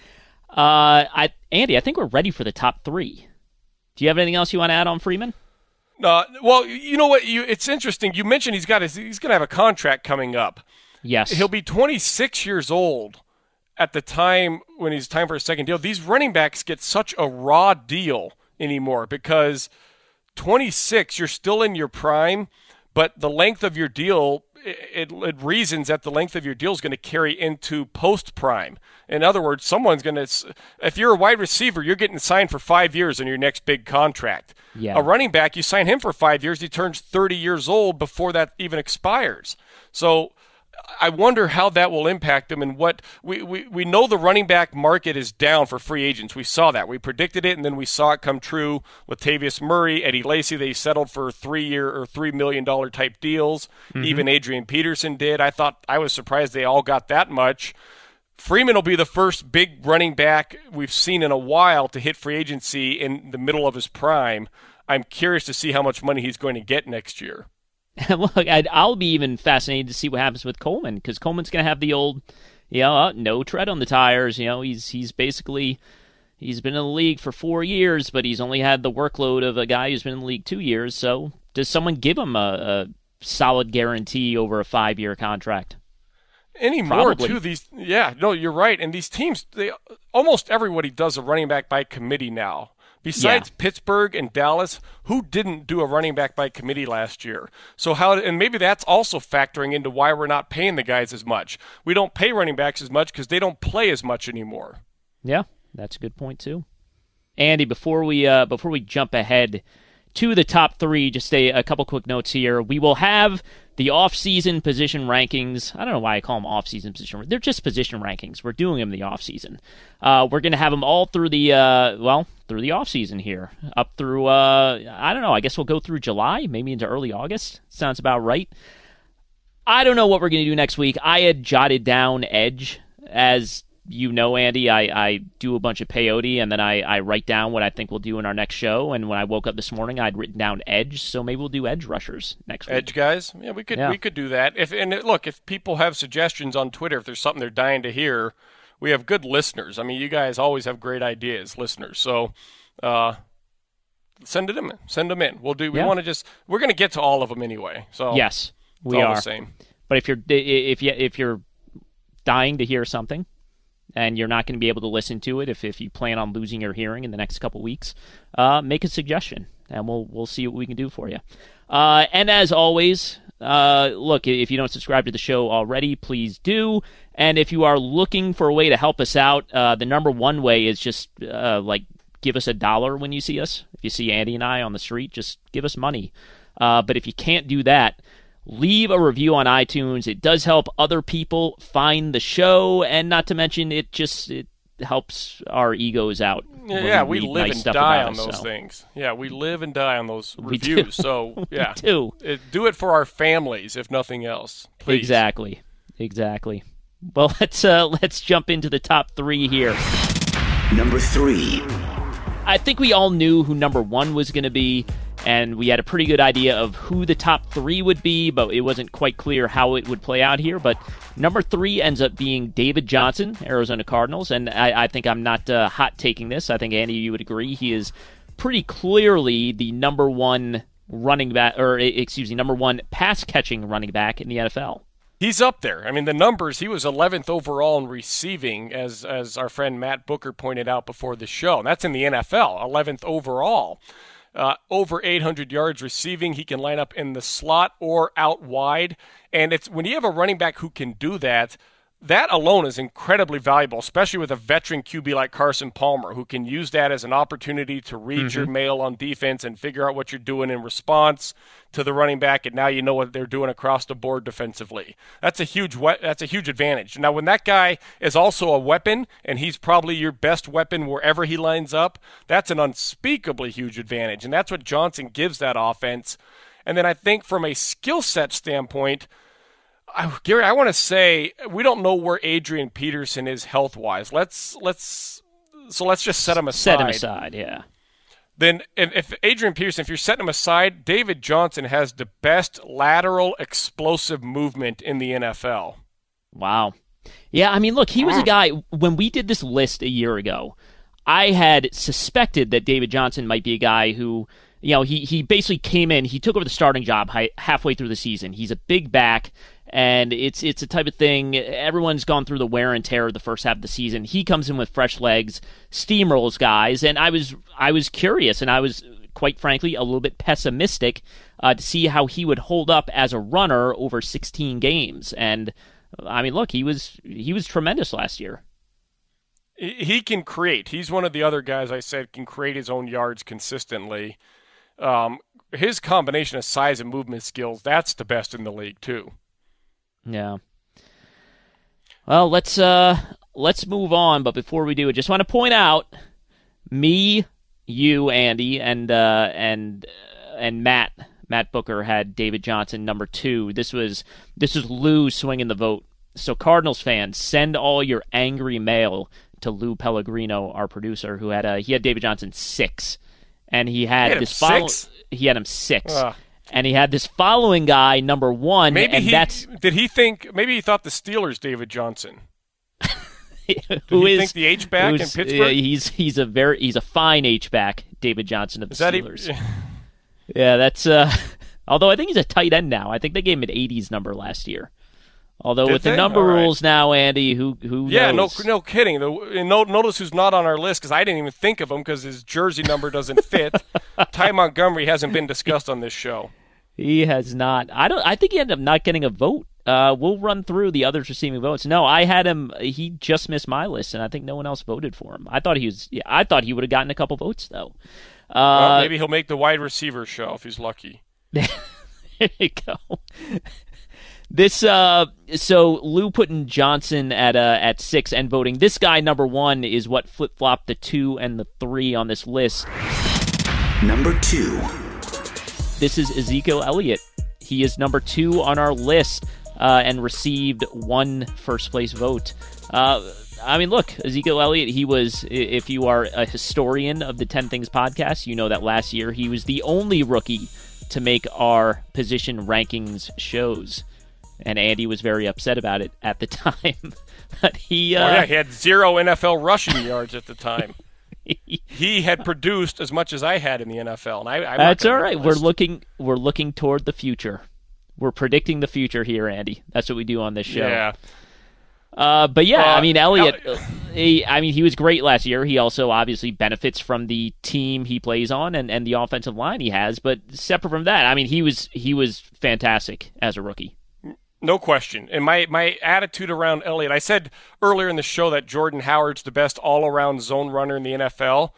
Uh, I, Andy, I think we're ready for the top three. Do you have anything else you want to add on Freeman?
Uh, well, you know what? You, it's interesting. You mentioned he's got his, he's going to have a contract coming up.
Yes.
He'll be twenty-six years old at the time when he's time for a second deal. These running backs get such a raw deal anymore because twenty-six, you're still in your prime, but the length of your deal, it, it reasons that the length of your deal is going to carry into post-prime. In other words, someone's going to – if you're a wide receiver, you're getting signed for five years in your next big contract.
Yeah.
A running back, you sign him for five years, he turns thirty years old before that even expires. So I wonder how that will impact him and what we, – we, we know the running back market is down for free agents. We saw that. We predicted it, and then we saw it come true with Latavius Murray, Eddie Lacy. They settled for three-year or three million dollars type deals. Mm-hmm. Even Adrian Peterson did. I thought – I was surprised they all got that much. Freeman will be the first big running back we've seen in a while to hit free agency in the middle of his prime. I'm curious to see how much money he's going to get next year.
Look, I'd, I'll be even fascinated to see what happens with Coleman, because Coleman's going to have the old, you know, uh, no tread on the tires. You know, he's he's basically he's been in the league for four years, but he's only had the workload of a guy who's been in the league two years. So, does someone give him a, a solid guarantee over a five-year contract?
Anymore, too. These, yeah, no, you're right. And these teams, they almost everybody does a running back by committee now. Besides yeah. Pittsburgh and Dallas, who didn't do a running back by committee last year? So how, and maybe that's also factoring into why we're not paying the guys as much. We don't pay running backs as much because they don't play as much anymore.
Yeah, that's a good point too. Andy, before we uh, before we jump ahead to the top three, just a, a couple quick notes here. We will have the off-season position rankings. I don't know why I call them off-season position. They're just position rankings. We're doing them in the off-season. Uh, we're going to have them all through the, uh, well, through the off-season here. Up through, uh, I don't know, I guess we'll go through July, maybe into early August. Sounds about right. I don't know what we're going to do next week. I had jotted down Edge. As you know, Andy, I, I do a bunch of peyote, and then I, I write down what I think we'll do in our next show. And when I woke up this morning, I'd written down Edge, so maybe we'll do Edge rushers next week.
Edge guys? Yeah, we could yeah. we could do that. If And look, if people have suggestions on Twitter, if there's something they're dying to hear, we have good listeners. I mean, you guys always have great ideas, listeners. So uh, send it in. Send them in. We'll do. We yeah. want to just. We're going to get to all of them anyway. So
yes, we
all
are.
The same.
But if you're if you if you're dying to hear something, and you're not going to be able to listen to it if, if you plan on losing your hearing in the next couple weeks, uh, make a suggestion, and we'll we'll see what we can do for you. Uh, and as always, uh, look, if you don't subscribe to the show already, please do. And if you are looking for a way to help us out, uh, the number one way is just uh, like give us a dollar when you see us. If you see Andy and I on the street, just give us money. Uh, but if you can't do that, leave a review on iTunes. It does help other people find the show, and not to mention it just it helps our egos out.
Yeah, we, we live
nice
and die on
us,
those
so.
things. Yeah, we live and die on those
we
reviews.
Do.
So yeah,
we do.
It, do it for our families, if nothing else. Please.
Exactly, exactly. Well, let's uh, let's jump into the top three here.
Number three.
I think we all knew who number one was going to be, and we had a pretty good idea of who the top three would be, but it wasn't quite clear how it would play out here. But number three ends up being David Johnson, Arizona Cardinals, and I, I think I'm not uh, hot-taking this. I think, Andy, you would agree. He is pretty clearly the number one running back, or excuse me, number one pass-catching running back in the N F L.
He's up there. I mean, the numbers, he was eleventh overall in receiving, as as our friend Matt Booker pointed out before the show. And that's in the N F L, eleventh overall. Uh, over eight hundred yards receiving. He can line up in the slot or out wide. And it's when you have a running back who can do that, that alone is incredibly valuable, especially with a veteran Q B like Carson Palmer, who can use that as an opportunity to read mm-hmm. your mail on defense and figure out what you're doing in response to the running back, and now you know what they're doing across the board defensively. That's a huge we- that's a huge advantage. Now, when that guy is also a weapon, and he's probably your best weapon wherever he lines up, that's an unspeakably huge advantage, and that's what Johnson gives that offense. And then I think from a skill set standpoint, I, Gary, I want to say we don't know where Adrian Peterson is health-wise. Let's let's so let's just set him aside.
Set him aside, yeah.
Then if Adrian Peterson, if you're setting him aside, David Johnson has the best lateral explosive movement in the N F L.
Wow. Yeah, I mean, look, he was a guy, when we did this list a year ago, I had suspected that David Johnson might be a guy who, you know, he, he basically came in, he took over the starting job hi- halfway through the season. He's a big back. And it's it's a type of thing, everyone's gone through the wear and tear of the first half of the season. He comes in with fresh legs, steamrolls guys, and I was I was curious, and I was, quite frankly, a little bit pessimistic uh, to see how he would hold up as a runner over sixteen games. And, I mean, look, he was he was tremendous last year.
He can create. He's one of the other guys I said can create his own yards consistently. Um, his combination of size and movement skills, that's the best in the league, too.
Yeah. Well, let's uh let's move on, but before we do, I just want to point out, me, you, Andy, and uh and uh, and Matt Matt Booker had David Johnson number two. This was this was Lou swinging the vote. So Cardinals fans, send all your angry mail to Lou Pellegrino, our producer, who had uh he had David Johnson six, and he had,
he had
this
follow- six.
He had him six.
Uh.
And he had this following guy, number one,
maybe
and
he,
that's...
Did he think... Maybe he thought the Steelers David Johnson. Did
who
he
is,
think the H-back in Pittsburgh?
Uh, he's he's a very he's a fine H-back, David Johnson of the
is that
Steelers.
He,
yeah, that's... Uh, although I think he's a tight end now. I think they gave him an eighties number last year. Although
Did
with
they?
the number
All right.
rules now, Andy, who who
yeah,
knows?
no, no kidding. The, and no, notice who's not on our list, because I didn't even think of him because his jersey number doesn't fit. Ty Montgomery hasn't been discussed on this show.
He has not. I don't. I think he ended up not getting a vote. Uh, we'll run through the others receiving votes. No, I had him. He just missed my list, and I think no one else voted for him. I thought he was. Yeah, I thought he would have gotten a couple votes though. Uh,
well, maybe he'll make the wide receiver show if he's lucky.
There you go. This. Uh, so Lou putting Johnson at uh, at six and voting this guy number one is what flip flopped the two and the three on this list.
Number two.
This is Ezekiel Elliott. He is number two on our list uh, and received one first place vote. Uh, I mean, look, Ezekiel Elliott, he was, if you are a historian of the ten Things podcast, you know that last year he was the only rookie to make our position rankings shows. And Andy was very upset about it at the time. But he, uh,
oh, yeah, he had zero N F L rushing yards at the time. He had produced as much as I had in the N F L, and I. I'm
That's all right. We're looking. We're looking toward the future. We're predicting the future here, Andy. That's what we do on this show.
Yeah.
Uh, but yeah,
uh,
I mean, Elliott.
El-
he, I mean, he was great last year. He also obviously benefits from the team he plays on and, and the offensive line he has. But separate from that, I mean, he was he was fantastic as a rookie.
No question. And my, my attitude around Elliott, I said earlier in the show that Jordan Howard's the best all-around zone runner in the N F L.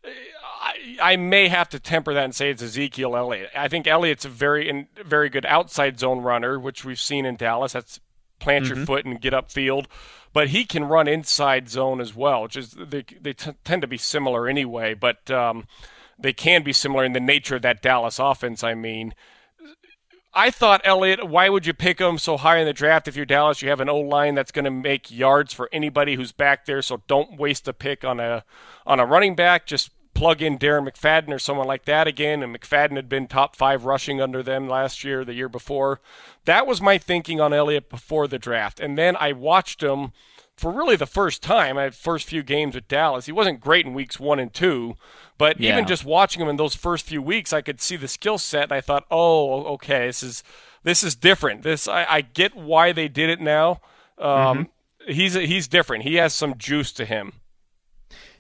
I, I may have to temper that and say it's Ezekiel Elliott. I think Elliott's a very in, very good outside zone runner, which we've seen in Dallas. That's plant mm-hmm. your foot and get upfield. But he can run inside zone as well, which is they, they t- tend to be similar anyway, but um, they can be similar in the nature of that Dallas offense, I mean. I thought, Elliott, why would you pick him so high in the draft if you're Dallas? You have an O-line that's going to make yards for anybody who's back there, so don't waste a pick on a on a running back. Just plug in Darren McFadden or someone like that again, and McFadden had been top five rushing under them last year, the year before. That was my thinking on Elliott before the draft. And then I watched him for really the first time. I had first few games with Dallas. He wasn't great in weeks one and two, but yeah. even just watching him in those first few weeks, I could see the skill set, and I thought, oh, okay, this is this is different. This I, I get why they did it now. Um, mm-hmm. He's he's different. He has some juice to him.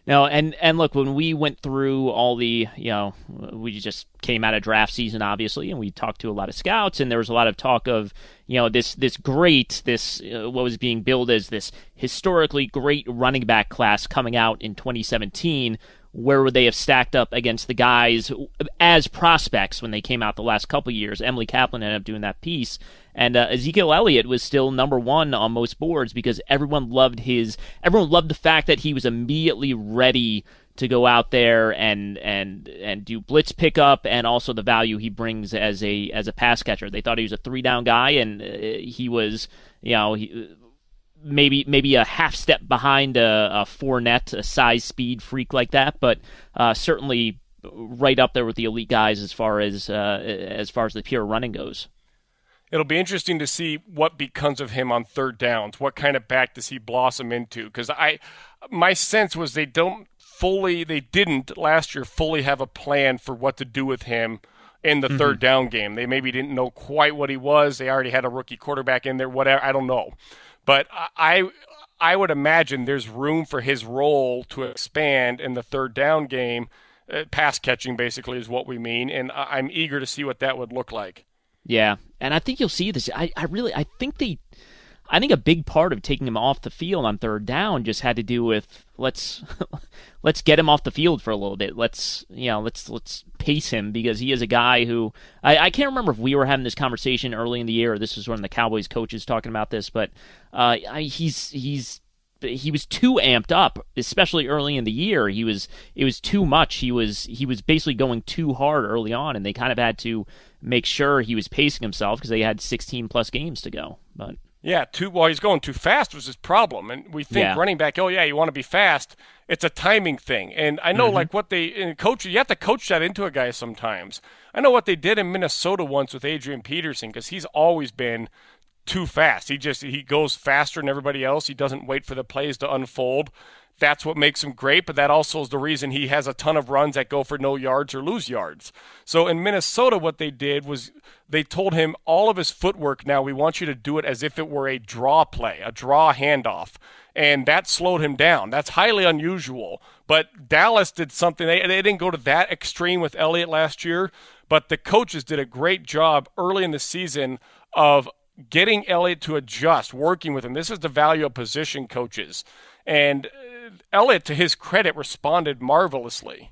No, and, and look, when we went through all the, you know, we just came out of draft season, obviously, and we talked to a lot of scouts, and there was a lot of talk of, you know, this this great, this, uh, what was being billed as this historically great running back class coming out in twenty seventeen. Where would they have stacked up against the guys as prospects when they came out the last couple of years? Emily Kaplan ended up doing that piece. And uh, Ezekiel Elliott was still number one on most boards because everyone loved his, everyone loved the fact that he was immediately ready to go out there and and and do blitz pickup, and also the value he brings as a as a pass catcher. They thought he was a three down guy, and uh, he was, you know, he, maybe maybe a half step behind a, a Fournette, a size speed freak like that, but uh, certainly right up there with the elite guys as far as uh, as far as the pure running goes.
It'll be interesting to see what becomes of him on third downs. What kind of back does he blossom into? Because I, my sense was they don't fully, they didn't last year fully have a plan for what to do with him in the mm-hmm. third down game. They maybe didn't know quite what he was. They already had a rookie quarterback in there. Whatever, I don't know, but I, I would imagine there's room for his role to expand in the third down game. Uh, pass catching basically is what we mean, and I'm eager to see what that would look like.
Yeah, and I think you'll see this. I, I really, I think they, I think a big part of taking him off the field on third down just had to do with let's, let's get him off the field for a little bit. Let's, you know, let's let's pace him, because he is a guy who I, I can't remember if we were having this conversation early in the year, or this was one of the Cowboys coaches talking about this, but uh, I, he's he's. He was too amped up, especially early in the year. He was it was too much. He was he was basically going too hard early on, and they kind of had to make sure he was pacing himself because they had sixteen plus games to go. But
yeah, too well, he's going too fast was his problem. And we think
yeah.
running back, oh yeah, you want to be fast. It's a timing thing. And I know mm-hmm. like what they in coach, you have to coach that into a guy sometimes. I know what they did in Minnesota once with Adrian Peterson, because he's always been too fast. He just he goes faster than everybody else. He doesn't wait for the plays to unfold. That's what makes him great, but that also is the reason he has a ton of runs that go for no yards or lose yards. So in Minnesota, what they did was they told him all of his footwork, now we want you to do it as if it were a draw play, a draw handoff. And that slowed him down. That's highly unusual. But Dallas did something. They, they didn't go to that extreme with Elliott last year, but the coaches did a great job early in the season of getting Elliott to adjust, working with him. This is the value of position coaches. And Elliott, to his credit, responded marvelously.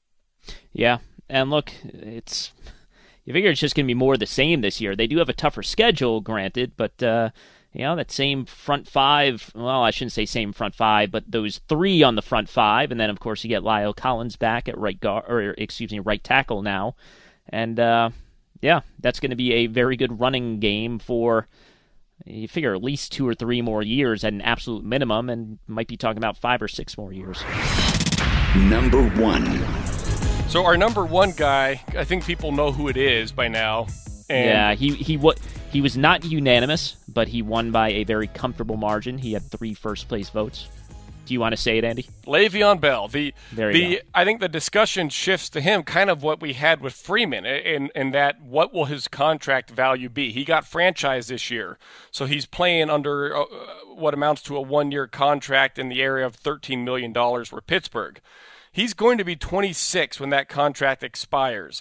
Yeah, and look, it's you figure it's just going to be more of the same this year. They do have a tougher schedule, granted, but uh, you know, that same front five, well, I shouldn't say same front five, but those three on the front five, and then, of course, you get Lyle Collins back at right guard, or excuse me, right tackle now. And, uh, yeah, that's going to be a very good running game for, you figure, at least two or three more years at an absolute minimum, and might be talking about five or six more years.
Number one.
So our number one guy, I think people know who it is by now. And
yeah, he he what he was not unanimous, but he won by a very comfortable margin. He had three first place votes. Do you want to say it, Andy?
Le'Veon Bell. The
there you
the
go.
I think the discussion shifts to him, kind of what we had with Freeman, in in that what will his contract value be? He got franchised this year, so he's playing under uh, what amounts to a one-year contract in the area of thirteen million dollars for Pittsburgh. He's going to be twenty-six when that contract expires.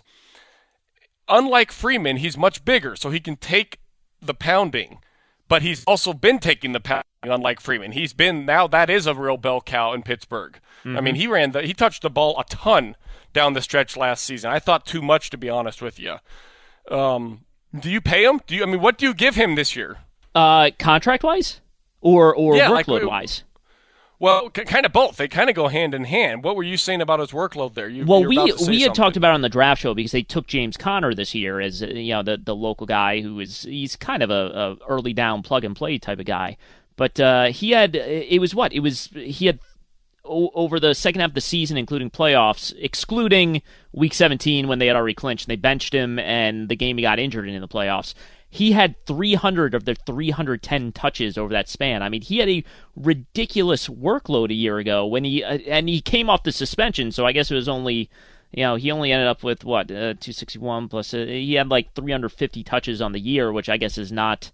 Unlike Freeman, he's much bigger, so he can take the pounding. But he's also been taking the pounding, unlike Freeman. He's been, now that is a real bell cow in Pittsburgh. Mm-hmm. I mean, he ran the, he touched the ball a ton down the stretch last season. I thought too much, to be honest with you. Um, do you pay him? Do you? I mean, what do you give him this year?
Uh, contract-wise? Or, or
yeah,
workload-wise?
Like, well, c- kind of both. They kind of go hand in hand. What were you saying about his workload there? You,
well, we we had
something.
talked about it on the draft show, because they took James Conner this year as, you know, the, the local guy who is, he's kind of a, a early down plug and play type of guy. But uh, he had, it was what? It was, he had, o- over the second half of the season, including playoffs, excluding week seventeen when they had already clinched, and they benched him, and the game he got injured in in the playoffs. He had three hundred of the three hundred ten touches over that span. I mean, he had a ridiculous workload a year ago when he, uh, and he came off the suspension, so I guess it was only, you know, he only ended up with, what, uh, two sixty-one plus, uh, he had like three hundred fifty touches on the year, which I guess is not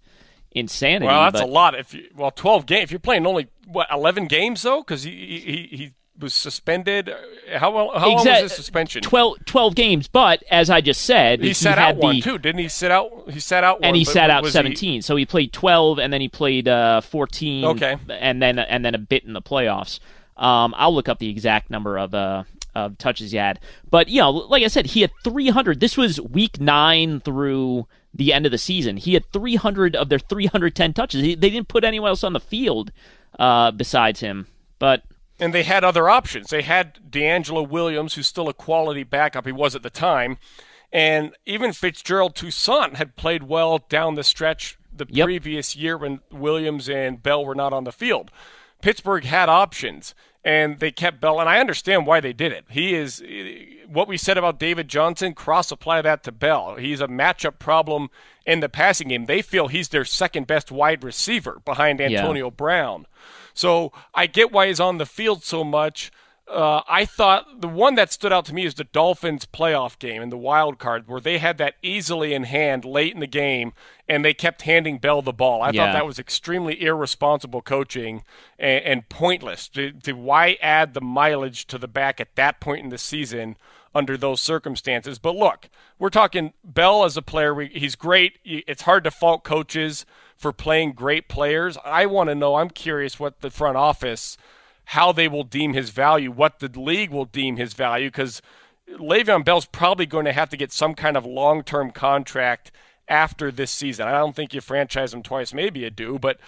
insanity.
Well, that's
but,
a lot. If you, well, twelve games. If you're playing only, what, eleven games, though? Because he, he, he was suspended. How, how
Exact-
long was his suspension?
twelve, twelve games, but as I just said,
he,
he
sat
had
out one
the,
too, didn't he? Sit out. He sat out one,
and he
but
sat out
was
seventeen.
He...
So he played twelve, and then he played uh, fourteen.
Okay.
and then and then a bit in the playoffs. Um, I'll look up the exact number of uh, of touches he had, but you know, like I said, he had three hundred. This was week nine through the end of the season. He had three hundred of their three hundred ten touches. He, they didn't put anyone else on the field uh, besides him, but.
And they had other options. They had D'Angelo Williams, who's still a quality backup. He was at the time. And even Fitzgerald Toussaint had played well down the stretch the
yep.
previous year when Williams and Bell were not on the field. Pittsburgh had options, and they kept Bell. And I understand why they did it. He is what we said about David Johnson, cross-apply that to Bell. He's a matchup problem in the passing game. They feel he's their second-best wide receiver behind Antonio
yeah.
Brown. So I get why he's on the field so much. Uh, I thought the one that stood out to me is the Dolphins playoff game in the wild card, where they had that easily in hand late in the game, and they kept handing Bell the ball. I
yeah.
thought that was extremely irresponsible coaching and, and pointless. To, to why add the mileage to the back at that point in the season under those circumstances? But look, we're talking Bell as a player. We, he's great. It's hard to fault coaches for playing great players. I want to know, I'm curious what the front office, how they will deem his value, what the league will deem his value, because Le'Veon Bell's probably going to have to get some kind of long-term contract after this season. I don't think you franchise him twice. Maybe you do, but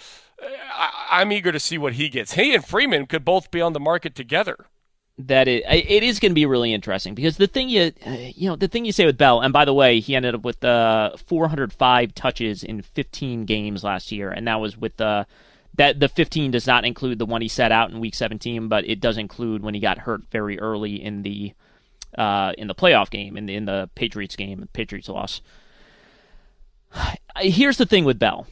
I, I'm eager to see what he gets. He and Freeman could both be on the market together.
That it, it is going to be really interesting, because the thing you you know the thing you say with Bell, and by the way, he ended up with uh, four hundred five touches in fifteen games last year, and that was with the that the fifteen does not include the one he set out in week seventeen, but it does include when he got hurt very early in the uh, in the playoff game, in the, in the Patriots game, the Patriots loss. Here's the thing with Bell.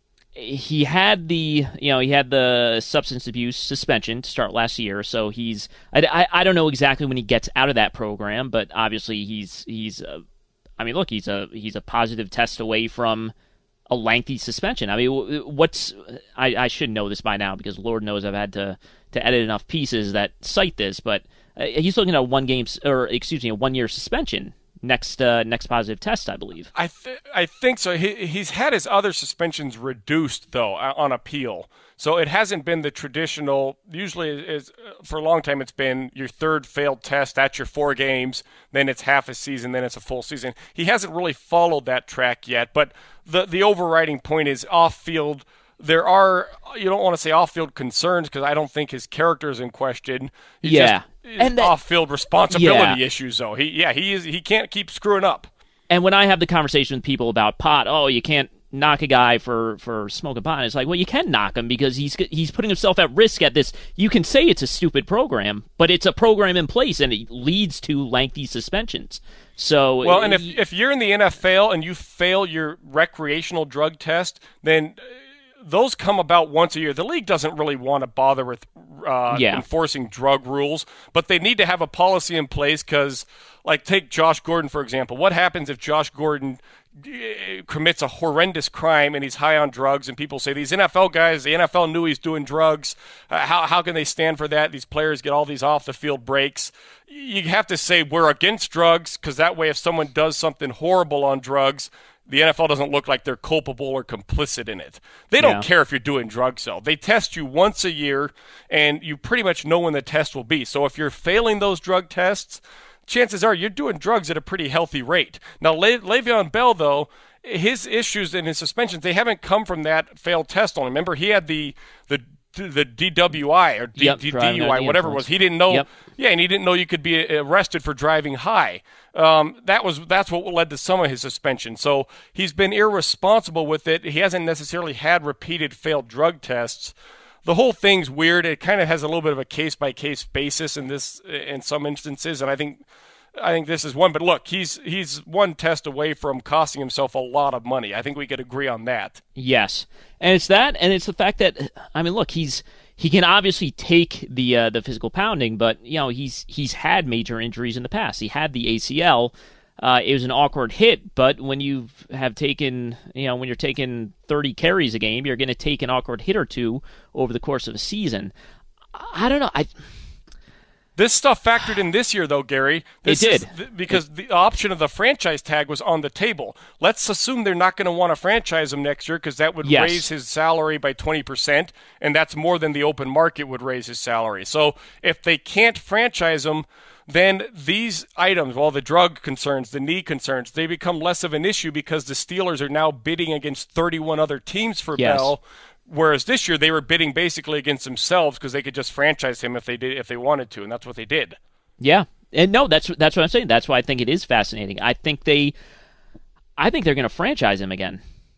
He had the, you know, he had the substance abuse suspension to start last year, so he's, I, I, I don't know exactly when he gets out of that program, but obviously he's, he's, uh, I mean, look, he's a, he's a positive test away from a lengthy suspension. I mean, what's, I, I should know this by now, because Lord knows I've had to, to edit enough pieces that cite this, but uh, he's looking at a one game, or excuse me, a one year suspension. Next, uh, next positive test, I believe.
I th- I think so. He he's had his other suspensions reduced though on appeal, so it hasn't been the traditional. Usually, is for a long time it's been your third failed test. That's your four games. Then it's half a season. Then it's a full season. He hasn't really followed that track yet. But the the overriding point is off field. There are, you don't want to say off-field concerns, because I don't think his character is in question. He
yeah,
just,
and that,
off-field responsibility
yeah.
issues, though. He, yeah, he is. He can't keep screwing up.
And when I have the conversation with people about pot, oh, you can't knock a guy for, for smoking pot. And it's like, well, you can knock him, because he's he's putting himself at risk at this. You can say it's a stupid program, but it's a program in place, and it leads to lengthy suspensions. So
well, and if if you're in the N F L and you fail your recreational drug test, then those come about once a year. The league doesn't really want to bother with uh,
yeah.
enforcing drug rules, but they need to have a policy in place, because, like, take Josh Gordon, for example. What happens if Josh Gordon commits a horrendous crime and he's high on drugs, and people say, these N F L guys, the N F L knew he's doing drugs. Uh, how, how can they stand for that? These players get all these off-the-field breaks. You have to say we're against drugs, because that way if someone does something horrible on drugs, the N F L doesn't look like they're culpable or complicit in it. They don't
yeah.
care if you're doing drugs, though. They test you once a year, and you pretty much know when the test will be. So if you're failing those drug tests, chances are you're doing drugs at a pretty healthy rate. Now, Le- Le'Veon Bell, though, his issues and his suspensions, they haven't come from that failed test only. Remember, he had the the the D W I or D-
yep,
D- D U I, whatever it was. He didn't know.
Yep.
Yeah, and he didn't know you could be arrested for driving high. Um, that was that's what led to some of his suspension. So he's been irresponsible with it. He hasn't necessarily had repeated failed drug tests. The whole thing's weird. It kind of has a little bit of a case by case basis in this, in some instances, and I think. I think this is one, but look, he's he's one test away from costing himself a lot of money. I think we could agree on that.
Yes, and it's that, and it's the fact that, I mean, look, he's he can obviously take the uh, the physical pounding, but you know he's he's had major injuries in the past. He had the A C L. Uh, it was an awkward hit, but when you have taken, you know, when you're taking thirty carries a game, you're going to take an awkward hit or two over the course of a season. I don't know. I.
This stuff factored in this year, though, Gary. This
it did.
Is th- because it, the option of the franchise tag was on the table. Let's assume they're not going to want to franchise him next year because that would
yes.
raise his salary by twenty percent, and that's more than the open market would raise his salary. So if they can't franchise him, then these items, well, the drug concerns, the knee concerns, they become less of an issue because the Steelers are now bidding against thirty-one other teams for
yes.
Bell. Whereas this year they were bidding basically against themselves because they could just franchise him if they did, if they wanted to, and that's what they did.
Yeah, and no, that's that's what I'm saying. That's why I think it is fascinating. I think they, I think they're going to franchise him again.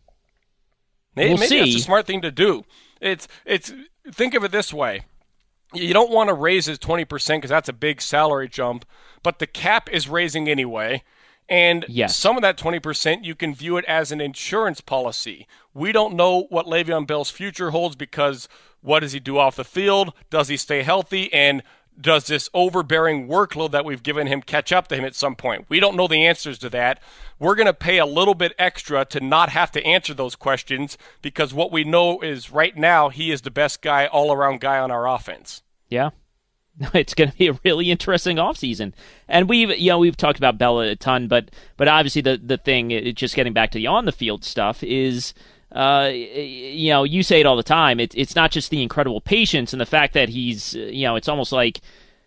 Maybe,
we'll
maybe
see.
That's a smart thing to do. It's it's think of it this way: you don't want to raise his twenty percent because that's a big salary jump, but the cap is raising anyway. And
yes.
some of that twenty percent, you can view it as an insurance policy. We don't know what Le'Veon Bell's future holds because what does he do off the field? Does he stay healthy? And does this overbearing workload that we've given him catch up to him at some point? We don't know the answers to that. We're going to pay a little bit extra to not have to answer those questions because what we know is right now he is the best guy, all-around guy on our offense.
Yeah. It's going to be a really interesting offseason. And we've, you know, we've talked about Bella a ton, but but obviously the, the thing, it, just getting back to the on-the-field stuff, is, uh, you know, you say it all the time, it, it's not just the incredible patience and the fact that he's, you know, it's almost like,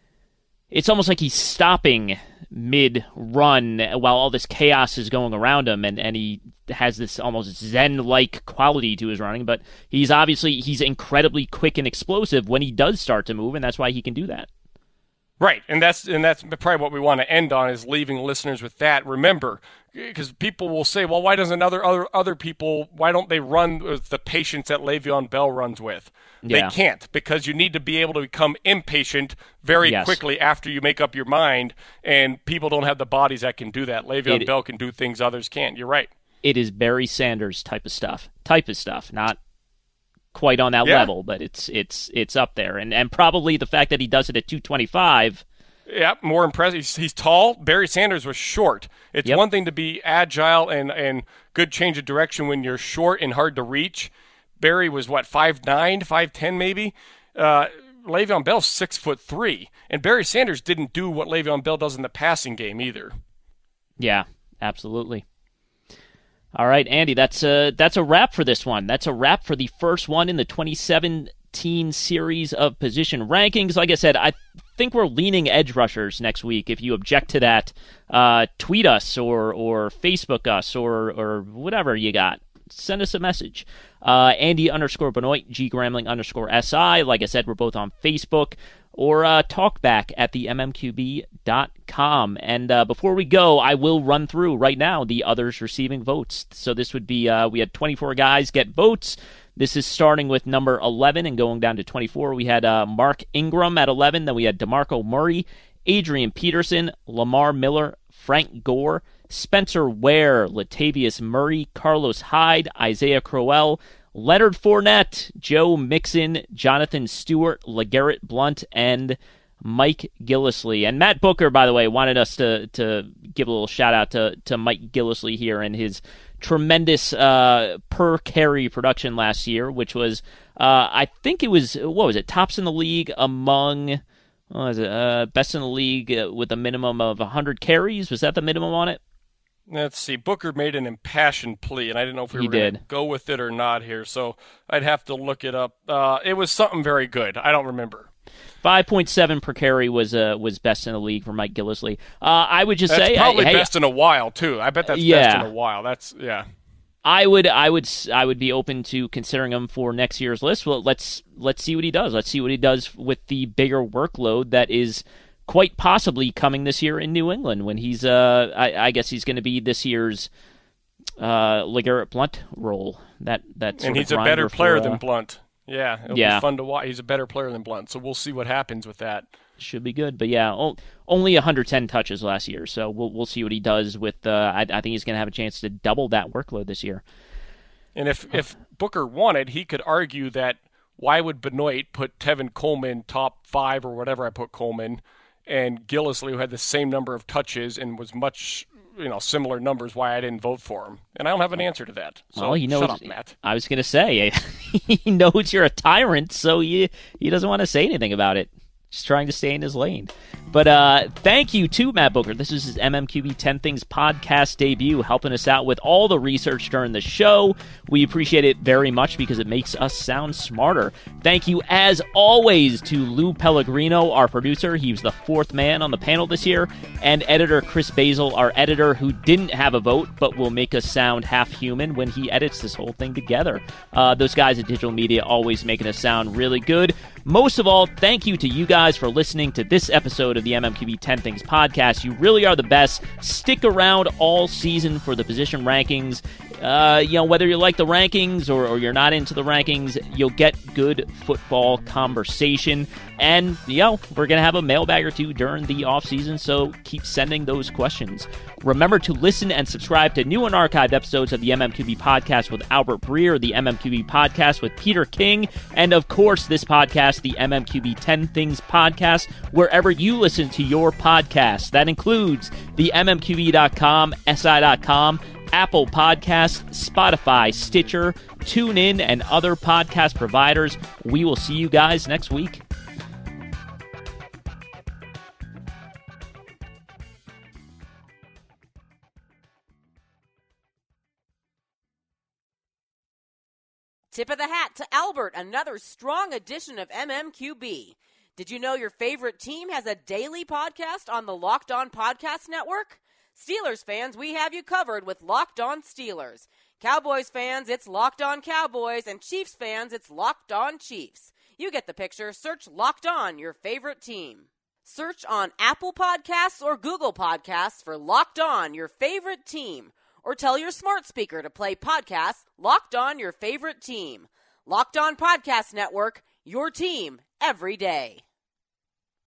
it's almost like he's stopping mid-run while all this chaos is going around him, and, and he has this almost zen-like quality to his running, but he's obviously, he's incredibly quick and explosive when he does start to move, and that's why he can do that.
Right, and that's and that's probably what we want to end on, is leaving listeners with that. Remember, because people will say, well, why doesn't other other other people, why don't they run with the patience that Le'Veon Bell runs with?
Yeah.
They can't, because you need to be able to become impatient very
yes.
quickly after you make up your mind, and people don't have the bodies that can do that. Le'Veon
it,
Bell can do things others can't. You're right.
It is Barry Sanders type of stuff. Type of stuff, not quite on that
yeah.
level, but it's it's it's up there, and and probably the fact that he does it at two twenty-five.
Yeah, more impressive. He's, he's tall. Barry Sanders was short. It's
yep.
one thing to be agile and and good change of direction when you're short and hard to reach. Barry was what, five nine, five ten maybe. Uh, Le'Veon Bell's six foot three, and Barry Sanders didn't do what Le'Veon Bell does in the passing game either.
Yeah, absolutely. All right, Andy, that's a, that's a wrap for this one. That's a wrap for the first one in the twenty seventeen series of position rankings. Like I said, I think we're leaning edge rushers next week. If you object to that, uh, tweet us or or Facebook us or or whatever you got. Send us a message. Uh, Andy underscore Benoit, G Gramling underscore S I. Like I said, we're both on Facebook. Or uh, talk back at the M M Q B dot com. And uh, before we go, I will run through right now the others receiving votes. So this would be, uh, we had twenty-four guys get votes. This is starting with number eleven and going down to twenty-four. We had uh, Mark Ingram at eleven. Then we had DeMarco Murray, Adrian Peterson, Lamar Miller, Frank Gore, Spencer Ware, Latavius Murray, Carlos Hyde, Isaiah Crowell, Leonard Fournette, Joe Mixon, Jonathan Stewart, LeGarrette Blunt, and Mike Gillislee. And Matt Booker, by the way, wanted us to to give a little shout-out to, to Mike Gillislee here and his tremendous uh, per-carry production last year, which was, uh, I think it was, what was it, tops in the league among, what was it, uh, best in the league with a minimum of one hundred carries? Was that the minimum on it?
Let's see. Booker made an impassioned plea, and I didn't know if we
he
were going to
did.
go with it or not here, so I'd have to look it up. Uh, it was something very good. I don't remember.
five point seven per carry was uh, was best in the league for Mike Gillislee. Uh, I would just
that's
say...
probably
I,
best
hey,
in a while, too. I bet that's
yeah.
best in a while. That's, yeah.
I would, I would, I would be open to considering him for next year's list. Well, let's let's see what he does. Let's see what he does with the bigger workload that is quite possibly coming this year in New England. When he's, uh, I, I guess he's going to be this year's uh, LeGarrette Blunt role. That that
and he's a better
for,
player
uh,
than Blunt. Yeah, it'll
yeah.
be fun to watch. He's a better player than Blunt, so we'll see what happens with that.
Should be good, but yeah, o- only one hundred ten touches last year, so we'll we'll see what he does with. Uh, I, I think he's going to have a chance to double that workload this year.
And if if Booker wanted, he could argue that why would Benoit put Tevin Coleman top five or whatever I put Coleman, and Gillislee, who had the same number of touches and was much, you know, similar numbers, why I didn't vote for him. And I don't have an answer to that. So
well, he knows,
shut up, Matt.
I was going to say, he knows you're a tyrant, so he, he doesn't want to say anything about it. just trying to stay in his lane. But uh, thank you to Matt Booker. This is his M M Q B ten Things podcast debut, helping us out with all the research during the show. We appreciate it very much because it makes us sound smarter. Thank you, as always, to Lou Pellegrino, our producer. He was the fourth man on the panel this year. And editor Chris Basil, our editor, who didn't have a vote, but will make us sound half human when he edits this whole thing together. Uh, those guys at Digital Media always making us sound really good. Most of all, thank you to you guys for listening to this episode of the M M Q B ten Things podcast. You really are the best. Stick around all season for the position rankings. Uh, you know, whether you like the rankings or, or you're not into the rankings, you'll get good football conversation. And, you know, we're going to have a mailbag or two during the offseason, so keep sending those questions. Remember to listen and subscribe to new and archived episodes of the M M Q B podcast with Albert Breer, the M M Q B podcast with Peter King, and, of course, this podcast, the M M Q B ten Things podcast, wherever you listen to your podcasts. That includes the M M Q B dot com, S I dot com, Apple Podcasts, Spotify, Stitcher, TuneIn, and other podcast providers. We will see you guys next week.
Tip of the hat to Albert, another strong edition of M M Q B. Did you know your favorite team has a daily podcast on the Locked On Podcast Network? Steelers fans, we have you covered with Locked On Steelers. Cowboys fans, it's Locked On Cowboys. And Chiefs fans, it's Locked On Chiefs. You get the picture. Search Locked On, your favorite team. Search on Apple Podcasts or Google Podcasts for Locked On, your favorite team. Or tell your smart speaker to play podcasts Locked On, your favorite team. Locked On Podcast Network, your team every day.